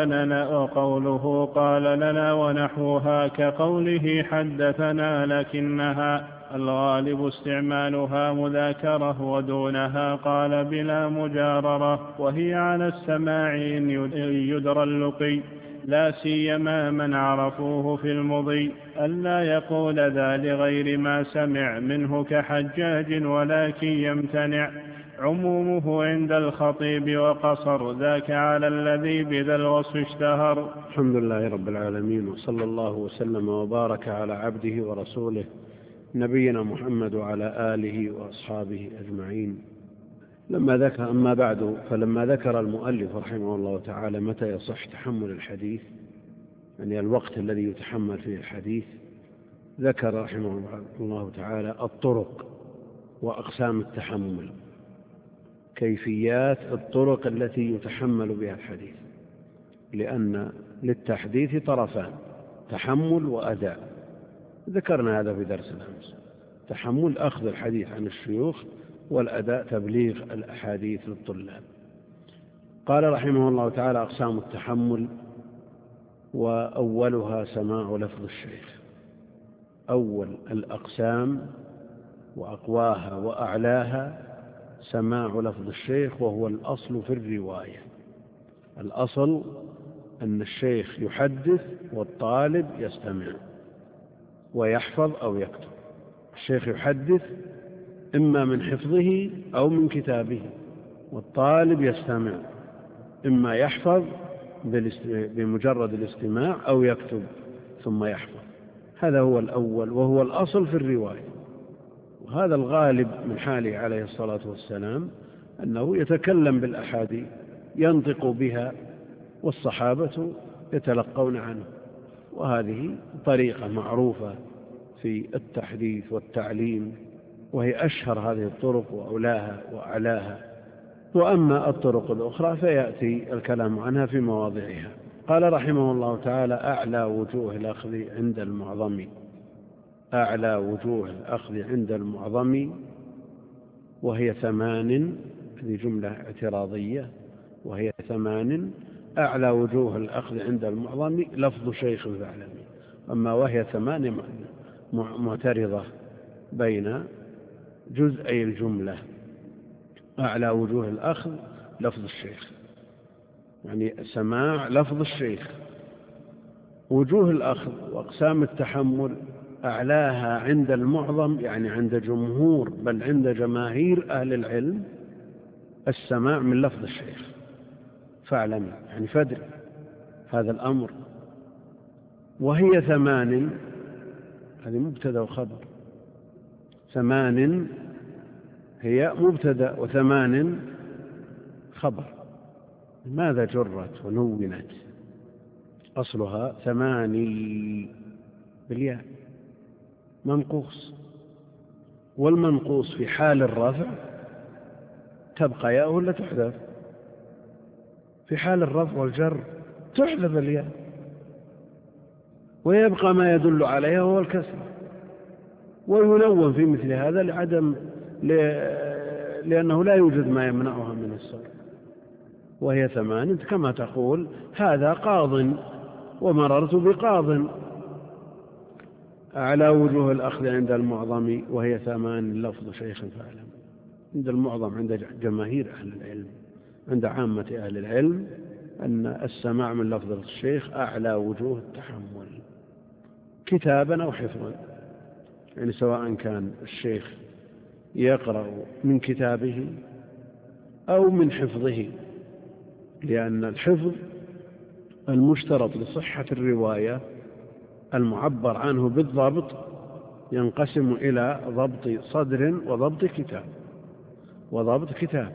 قال لنا ونحوها كقوله حدثنا، لكنها الغالب استعمالها مذاكرة، ودونها قال بلا مجاررة، وهي على السماع يدرى اللقي، لا سيما من عرفوه في المضي، ألا يقول ذا لغير ما سمع منه كحجاج، ولكن يمتنع. عمومه عند الخطيب وقصر، ذاك على الذي بذا الوصف اشتهر. الحمد لله رب العالمين، وصلى الله وسلم وبارك على عبده ورسوله نبينا محمد وعلى آله وأصحابه أجمعين. أما بعد، فلما ذكر المؤلف رحمه الله تعالى متى يصح تحمل الحديث، يعني الوقت الذي يتحمل فيه الحديث، ذكر رحمه الله تعالى الطرق وأقسام التحمل، كيفيات الطرق التي يتحمل بها الحديث، لأن للتحديث طرفان: تحمل وأداء. ذكرنا هذا في درس الأمس. تحمل أخذ الحديث عن الشيوخ، والأداء تبليغ الأحاديث للطلاب. قال رحمه الله تعالى: أقسام التحمل، وأولها سماع لفظ الشيخ. أول الأقسام وأقواها وأعلاها سماع لفظ الشيخ، وهو الأصل في الرواية. الأصل أن الشيخ يحدث والطالب يستمع، ويحفظ أو يكتب. الشيخ يحدث إما من حفظه أو من كتابه، والطالب يستمع، إما يحفظ بمجرد الاستماع أو يكتب ثم يحفظ. هذا هو الأول وهو الأصل في الرواية. وهذا الغالب من حاله عليه الصلاة والسلام أنه يتكلم بالأحاديث ينطق بها والصحابة يتلقون عنه، وهذه طريقة معروفة في التحديث والتعليم، وهي أشهر هذه الطرق وأولاها وأعلاها. وأما الطرق الأخرى فيأتي الكلام عنها في مواضعها. قال رحمه الله تعالى: أعلى وجوه الأخذ عند المعظم. أعلى وجوه الأخذ عند المعظم وهي 8. هذه جملة اعتراضية، وهي 8. أعلى وجوه الأخذ عند المعظم لفظ شيخ فاعلمي. أما وهي 8 معترضة بين جزئي الجملة. أعلى وجوه الأخذ لفظ الشيخ، يعني سماع لفظ الشيخ. وجوه الأخذ وأقسام التحمل أعلاها عند المعظم، يعني عند جمهور بل عند جماهير أهل العلم، السماع من لفظ الشيخ فاعلم، يعني فادري هذا الأمر. وهي 8، هذه مبتدأ وخبر. 8 هي مبتدأ و8 خبر. ماذا جرت ونونت؟ أصلها 8 بالياء منقوص، والمنقوص في حال الرفع تبقى ياء ولا تحذف؟ في حال الرفع والجر تحذف الياء ويبقى ما يدل عليها هو الكسر. وينون في مثل هذا لأنه لا يوجد ما يمنعها من الصرف. وهي 8 كما تقول: هذا قاض ومررت بقاض. أعلى وجوه الأخذ عند المعظم وهي 8 لفظ شيخ فاعلم. عند المعظم، عند جماهير أهل العلم، عند عامة أهل العلم، أن السماع من لفظ الشيخ أعلى وجوه التحمل كتابا أو حفظا، يعني سواء كان الشيخ يقرأ من كتابه أو من حفظه، لأن الحفظ المشترط لصحة الرواية المعبر عنه بالضبط ينقسم إلى ضبط صدر وضبط كتاب.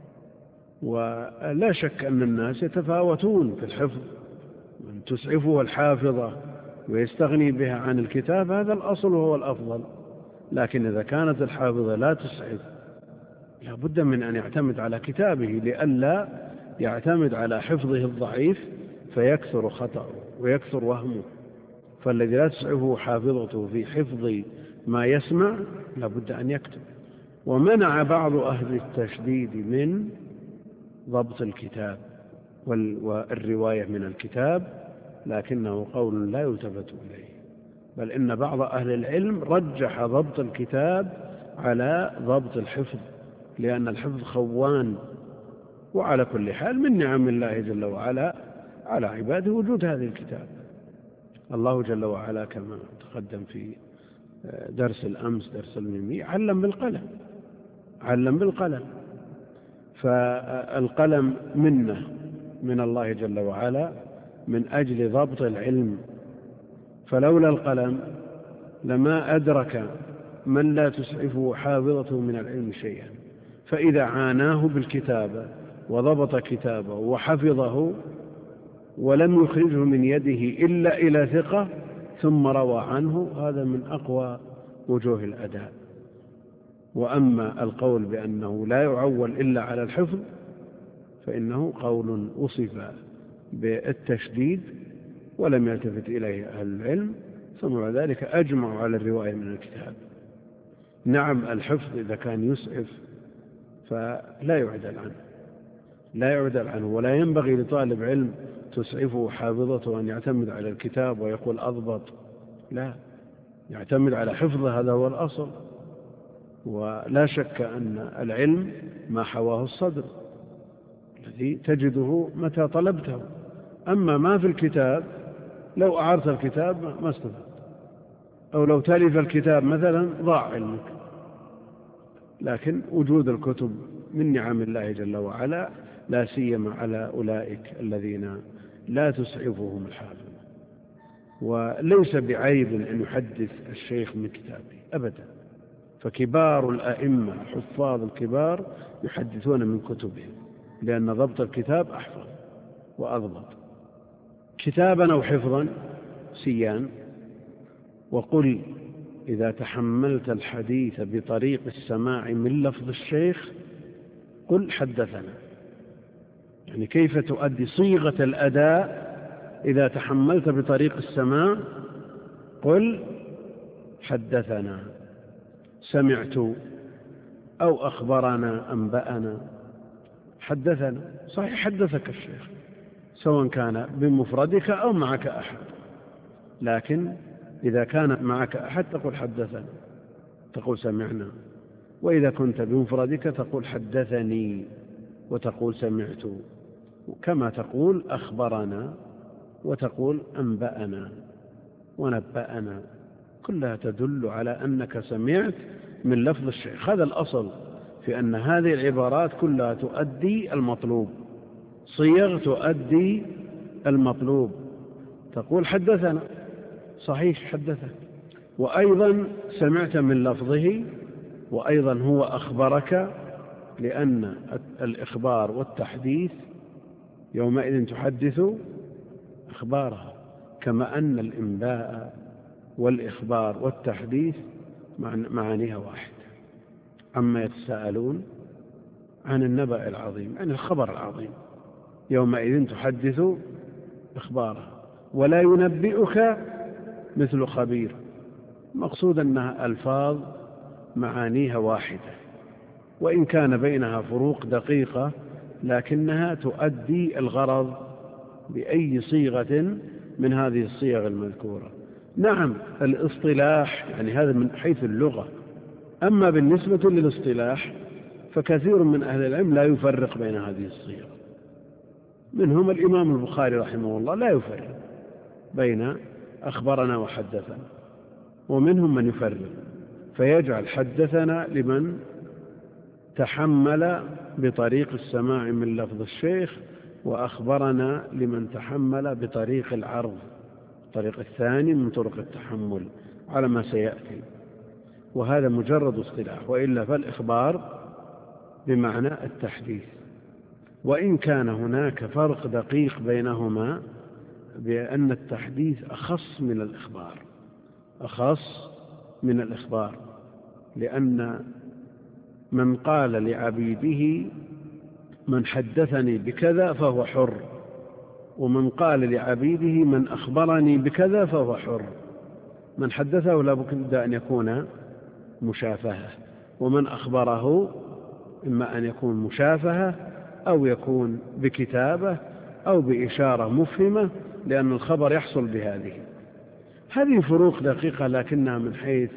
ولا شك أن الناس يتفاوتون في الحفظ، من تسعفه الحافظة ويستغني بها عن الكتاب هذا الأصل وهو الأفضل. لكن إذا كانت الحافظة لا تسعف لا بد من أن يعتمد على كتابه، لئلا يعتمد على حفظه الضعيف فيكثر خطأه ويكثر وهمه. فالذي لا تسعفه حافظته في حفظ ما يسمع لا بد أن يكتب. ومنع بعض أهل التشديد من ضبط الكتاب والرواية من الكتاب، لكنه قول لا يلتفت إليه، بل إن بعض أهل العلم رجح ضبط الكتاب على ضبط الحفظ، لأن الحفظ خوان. وعلى كل حال من نعم الله جل وعلا على عباده وجود هذه الكتاب. الله جل وعلا كما تقدم في درس الأمس، درس الميمي، علم بالقلم. فالقلم منة من الله جل وعلا من أجل ضبط العلم، فلولا القلم لما أدرك من لا تسعفه حافظته من العلم شيئا. فإذا عاناه بالكتابة وضبط كتابه وحفظه ولم يخرجه من يده إلا إلى ثقة ثم روى عنه، هذا من أقوى وجوه الأداء. وأما القول بأنه لا يعول إلا على الحفظ فإنه قول وصف بالتشديد ولم يلتفت إليه أهل العلم، ثم بعد ذلك أجمعوا على الرواية من الكتاب. نعم الحفظ إذا كان يسعف فلا يعدل عنه، ولا ينبغي لطالب علم تسعفه حافظته أن يعتمد على الكتاب ويقول أضبط، لا، يعتمد على حفظه، هذا هو الأصل. ولا شك أن العلم ما حواه الصدر الذي تجده متى طلبته. أما ما في الكتاب لو أعرت الكتاب ما استفدت، أو لو تلف الكتاب مثلا ضاع علمك. لكن وجود الكتب من نعم الله جل وعلا، لا سيما على أولئك الذين لا تسعفهم الحافظ. وليس بعيب أن يحدث الشيخ من كتابه أبدا، فكبار الأئمة الحفاظ الكبار يحدثون من كتبهم، لأن ضبط الكتاب أحفظ وأضبط. كتابا أو حفظا سيان. وقل إذا تحملت الحديث بطريق السماع من لفظ الشيخ قل حدثنا. يعني كيف تؤدي صيغة الأداء إذا تحملت بطريق السماع؟ قل حدثنا، سمعت، أو أخبرنا، أنبأنا. حدثنا صحيح، حدثك الشيخ سواء كان بمفردك أو معك أحد، لكن إذا كان معك أحد تقول حدثنا، تقول سمعنا. وإذا كنت بمفردك تقول حدثني وتقول سمعت، كما تقول أخبرنا وتقول أنبأنا ونبأنا، كلها تدل على أنك سمعت من لفظ الشيخ. هذا الأصل في أن هذه العبارات كلها تؤدي المطلوب، صيغ تؤدي المطلوب. تقول حدثنا صحيح حدثك، وأيضا سمعت من لفظه، وأيضا هو أخبرك، لأن الإخبار والتحديث يومئذ تحدث أخبارها، كما أن الإنباء والإخبار والتحديث معانيها واحدة. عما يتساءلون عن النبأ العظيم، عن الخبر العظيم، يومئذ تحدث إخبارها ولا ينبئك مثل خبير. مقصود أنها ألفاظ معانيها واحدة، وإن كان بينها فروق دقيقة لكنها تؤدي الغرض بأي صيغة من هذه الصيغ المذكورة. نعم الاصطلاح يعني هذا من حيث اللغة، أما بالنسبة للاصطلاح فكثير من أهل العلم لا يفرق بين هذه الصيغ، منهم الإمام البخاري رحمه الله لا يفرق بين أخبرنا وحدثنا، ومنهم من يفرق فيجعل حدثنا لمن تحمل بطريق السماع من لفظ الشيخ، وأخبرنا لمن تحمل بطريق العرض، الطريق الثاني من طرق التحمل على ما سيأتي. وهذا مجرد اصطلاح، وإلا فالإخبار بمعنى التحديث، وإن كان هناك فرق دقيق بينهما بأن التحديث أخص من الإخبار، أخص من الإخبار، لأن من قال لعبيده من حدثني بكذا فهو حر، ومن قال لعبيده من أخبرني بكذا فهو حر. من حدثه لا بد أن يكون مشافهة، ومن أخبره إما أن يكون مشافهة أو يكون بكتابة أو بإشارة مفهمة، لأن الخبر يحصل بهذه. هذه فروق دقيقة، لكنها من حيث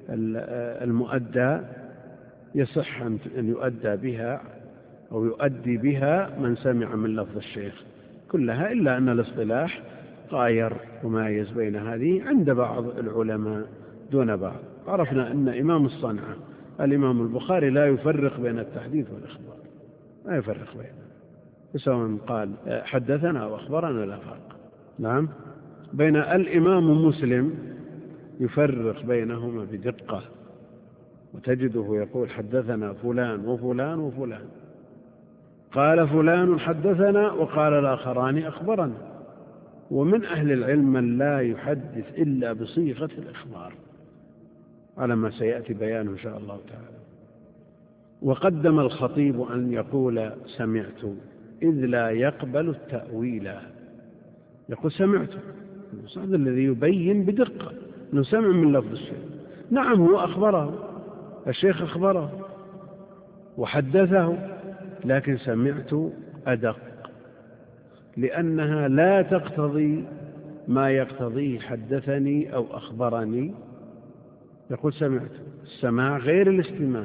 المؤدى يصح أن يؤدى بها أو يؤدي بها من سمع من لفظ الشيخ كلها، إلا أن الاصطلاح غاير ومايز بين هذه عند بعض العلماء دون بعض. عرفنا أن إمام الصنعة الإمام البخاري لا يفرق بين التحديث والإخبار، لا يفرق بينه، سواء قال حدثنا أو أخبرنا لا فرق. نعم، بين الإمام مسلم يفرق بينهما بدقة، وتجده يقول حدثنا فلان وفلان وفلان، قال فلان حدثنا وقال الآخران أخبرنا. ومن أهل العلم من لا يحدث إلا بصيغة الإخبار على ما سيأتي بيانه إن شاء الله تعالى. وقدم الخطيب أن يقول سمعت إذ لا يقبل التأويل، يقول سمعت، هذا الذي يبين بدقة أنه سمع من لفظ الشيخ. نعم هو أخبره، الشيخ أخبره وحدثه، لكن سمعت أدق، لأنها لا تقتضي ما يقتضيه حدثني أو أخبرني. يقول سمعت، السماع غير الاستماع،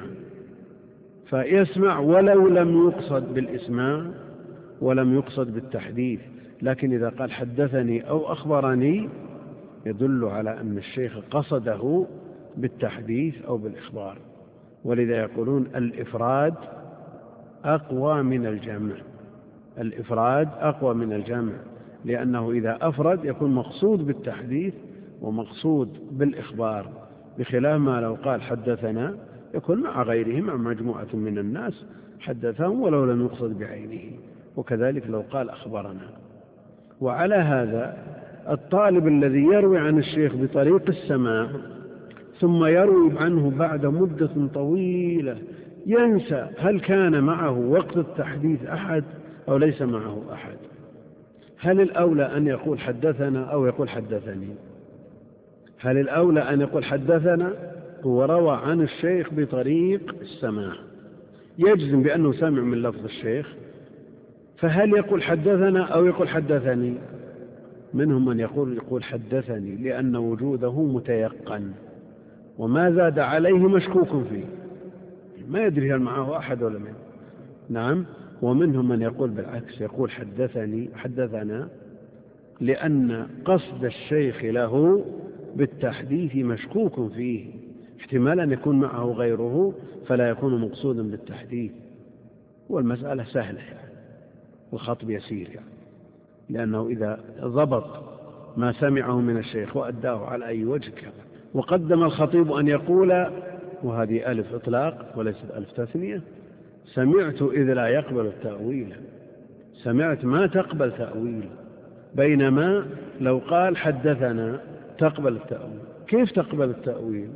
فيسمع ولو لم يقصد بالإسماع ولم يقصد بالتحديث، لكن إذا قال حدثني أو أخبرني يدل على أن الشيخ قصده بالتحديث أو بالإخبار. ولذا يقولون الإفراد أقوى من الجمع. الإفراد أقوى من الجمع، لأنه إذا أفرد يكون مقصود بالتحديث ومقصود بالإخبار، بخلاف ما لو قال حدثنا يكون مع غيره، مع مجموعة من الناس حدثهم ولو لم يقصد بعينه، وكذلك لو قال أخبرنا. وعلى هذا الطالب الذي يروي عن الشيخ بطريق السماع ثم يروي عنه بعد مدة طويلة ينسى هل كان معه وقت التحديث أحد أو ليس معه أحد. هل الأولى أن يقول حدثنا أو يقول حدثني؟ هل الأولى أن يقول حدثنا؟ هو روى عن الشيخ بطريق السماع، يجزم بأنه سمع من لفظ الشيخ، فهل يقول حدثنا أو يقول حدثني؟ منهم من يقول حدثني، لأن وجوده متيقن وما زاد عليه مشكوك فيه، ما يدري هل معه أحد ولا من. نعم. ومنهم من يقول بالعكس، يقول حدثنا، لأن قصد الشيخ له بالتحديث مشكوك فيه، احتمال أن يكون معه غيره فلا يكون مقصودا بالتحديث. والمسألة سهلة يعني، والخطب يسير يعني، لأنه إذا ضبط ما سمعه من الشيخ وأداه على أي وجه كان. وقدم الخطيب أن يقول، وهذه ألف إطلاق وليست ألف تثنية، سمعت إذ لا يقبل التأويل. سمعت ما تقبل تأويل، بينما لو قال حدثنا تقبل التأويل. كيف تقبل التأويل؟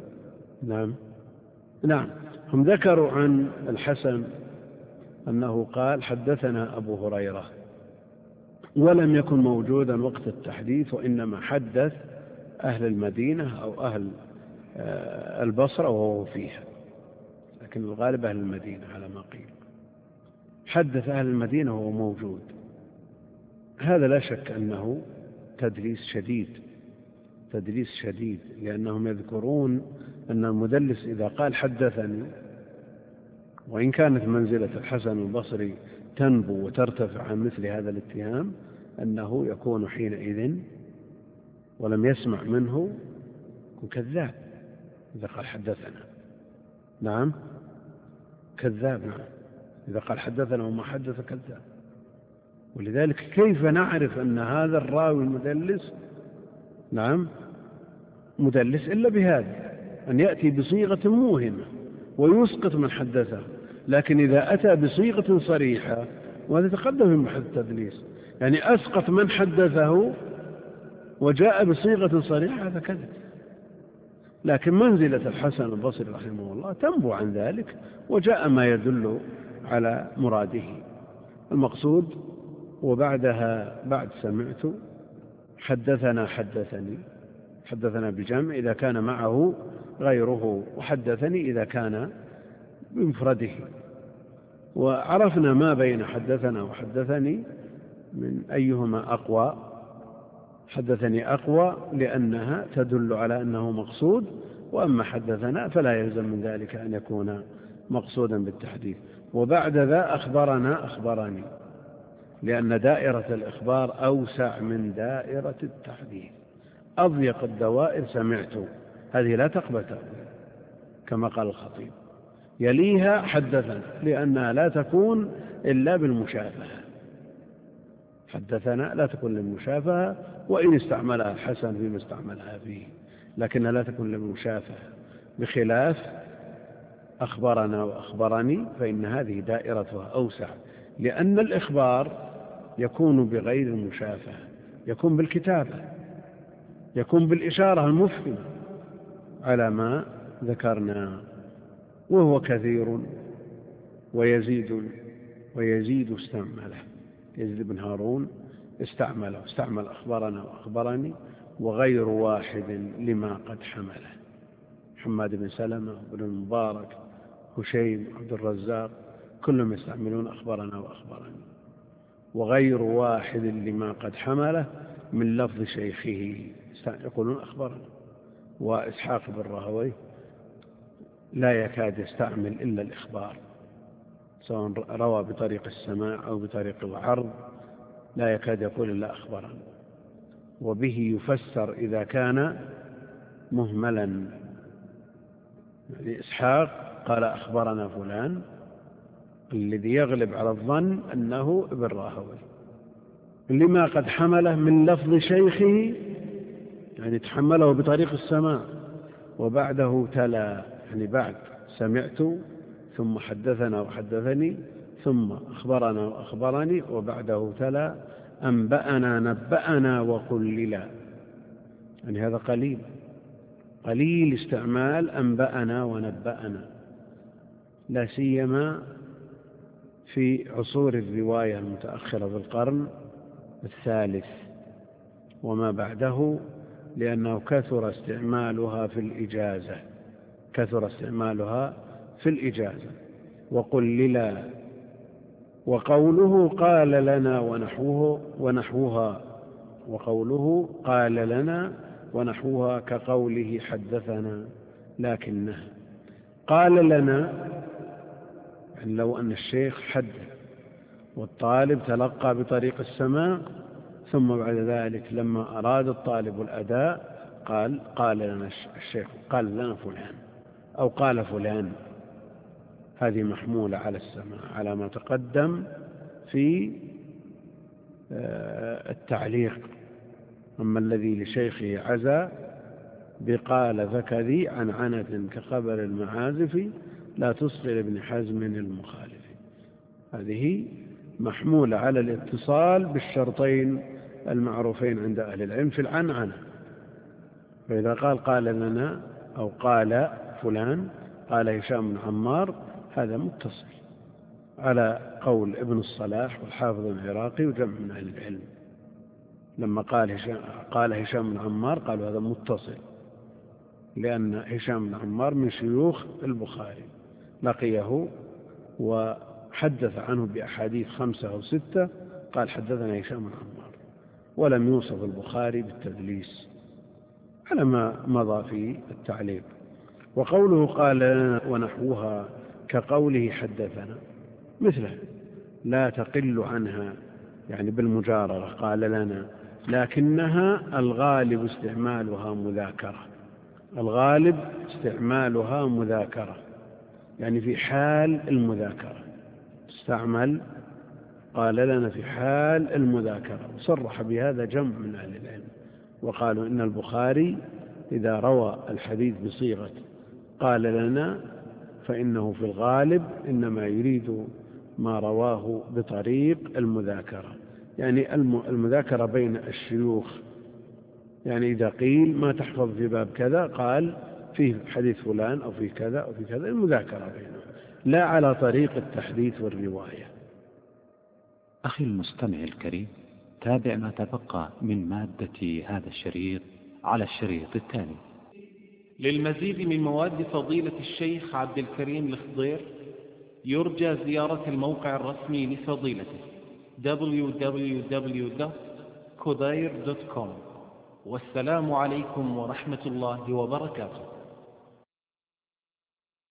نعم. هم ذكروا عن الحسن أنه قال حدثنا أبو هريرة، ولم يكن موجودا وقت التحديث، وإنما حدث أهل المدينة أو أهل البصرة وهو فيها، لكن الغالب أهل المدينة على ما قيل. حدث أهل المدينة وهو موجود. هذا لا شك أنه تدليس شديد، لأنهم يذكرون أن المدلس إذا قال حدثني، وإن كانت منزلة الحسن البصري تنبو وترتفع عن مثل هذا الاتهام، أنه يكون حينئذ ولم يسمع منه كذاب إذا قال حدثنا. نعم، كذاب. نعم، إذا قال حدثنا وما حدث كذاب. ولذلك كيف نعرف أن هذا الراوي المدلس مدلس إلا بهذا، أن يأتي بصيغة موهمة ويسقط من حدثه. لكن إذا أتى بصيغة صريحة، وهذا تقدم في محل التدليس، يعني أسقط من حدثه وجاء بصيغة صريحة، هذا كذب. لكن منزلة الحسن البصري رحمه الله تنبو عن ذلك، وجاء ما يدل على مراده المقصود. وبعدها بعد سمعت حدثنا بجمع إذا كان معه غيره، وحدثني إذا كان بمفرده. وعرفنا ما بين حدثنا وحدثني من أيهما أقوى. حدثني أقوى لأنها تدل على أنه مقصود، وأما حدثنا فلا يلزم من ذلك أن يكون مقصودا بالتحديث. وبعد ذا أخبرني، لأن دائرة الإخبار أوسع من دائرة التحديث. أضيق الدوائر سمعت، هذه لا تقبل تأويل كما قال الخطيب. يليها حدثنا، لأنها لا تكون إلا بالمشافهة. حدثنا لا تكون للمشافهة، وإن استعملها الحسن فيما استعملها فيه، لكنها لا تكون للمشافهة، بخلاف أخبرنا وأخبرني فإن هذه دائرتها أوسع، لأن الإخبار يكون بغير المشافهة، يكون بالكتابة، يكون بالإشارة المفهمة على ما ذكرنا. وهو كثير ويزيد استعمله. يزيد بن هارون استعمل أخبرنا وأخبرني وغير واحد لما قد حمله. حماد بن سلمة بن المبارك هشيم عبد الرزاق كلهم يستعملون أخبرنا وأخبرني، وغير واحد لما قد حمله من لفظ شيخه يقولون أخبرنا. وإسحاق بن راهويه لا يكاد يستعمل إلا الإخبار، سواء روى بطريق السماع أو بطريق العرض، لا يكاد يقول إلا أخبرنا. وبه يفسر إذا كان مهملا. يعني إسحاق قال أخبرنا فلان، الذي يغلب على الظن أنه ابن راهويه، لما قد حمله من لفظ شيخه، يعني تحمله بطريق السماع، وبعده تلا، يعني بعد سمعت ثم حدثنا وحدثني ثم أخبرنا وأخبرني، وبعده تلا أنبأنا نبأنا وقللا. يعني هذا قليل استعمال أنبأنا ونبأنا، لا سيما في عصور الرواية المتأخرة في القرن الثالث وما بعده، لأنه كثر استعمالها في الإجازة. وقللا، وقوله قال لنا ونحوها كقوله حدثنا لكنه. قال لنا يعني لو أن الشيخ حدث والطالب تلقى بطريق السماع، ثم بعد ذلك لما أراد الطالب الأداء قال لنا الشيخ، قال لنا فلان أو قال فلان، هذه محمولة على السماع على ما تقدم في التعليق. أما الذي لشيخه عزى بقال فكذي عن عنة كخبر المعازف لا تصغر ابن حزم المخالف، هذه محمولة على الاتصال بالشرطين المعروفين عند أهل العلم في العنعنة. فإذا قال لنا أو قال فلان، قال هشام بن عمار، هذا متصل على قول ابن الصلاح والحافظ العراقي وجمع من أهل العلم. لما قال هشام بن عمار قالوا هذا متصل، لأن هشام بن عمار من شيوخ البخاري، لقيه وحدث عنه بأحاديث 5 أو 6، قال حدثنا هشام بن عمار، ولم يوصف البخاري بالتدليس على ما مضى في التعليق. وقوله قال لنا ونحوها كقوله حدثنا مثله، لا تقل عنها يعني بالمجاررة قال لنا، لكنها الغالب استعمالها مذاكرة، يعني في حال المذاكرة تستعمل قال لنا في حال المذاكرة. وصرح بهذا جمع من أهل العلم، وقالوا إن البخاري إذا روى الحديث بصيغة قال لنا فإنه في الغالب إنما يريد ما رواه بطريق المذاكرة، يعني المذاكرة بين الشيوخ. يعني إذا قيل ما تحفظ في باب كذا، قال فيه حديث فلان أو في كذا أو في كذا، المذاكرة بينهم، لا على طريق التحديث والرواية. أخي المستمع الكريم، تابع ما تبقى من مادة هذا الشريط على الشريط التالي. للمزيد من مواد فضيلة الشيخ عبد الكريم الخضير يرجى زيارة الموقع الرسمي لفضيلته www.khudair.com. والسلام عليكم ورحمة الله وبركاته.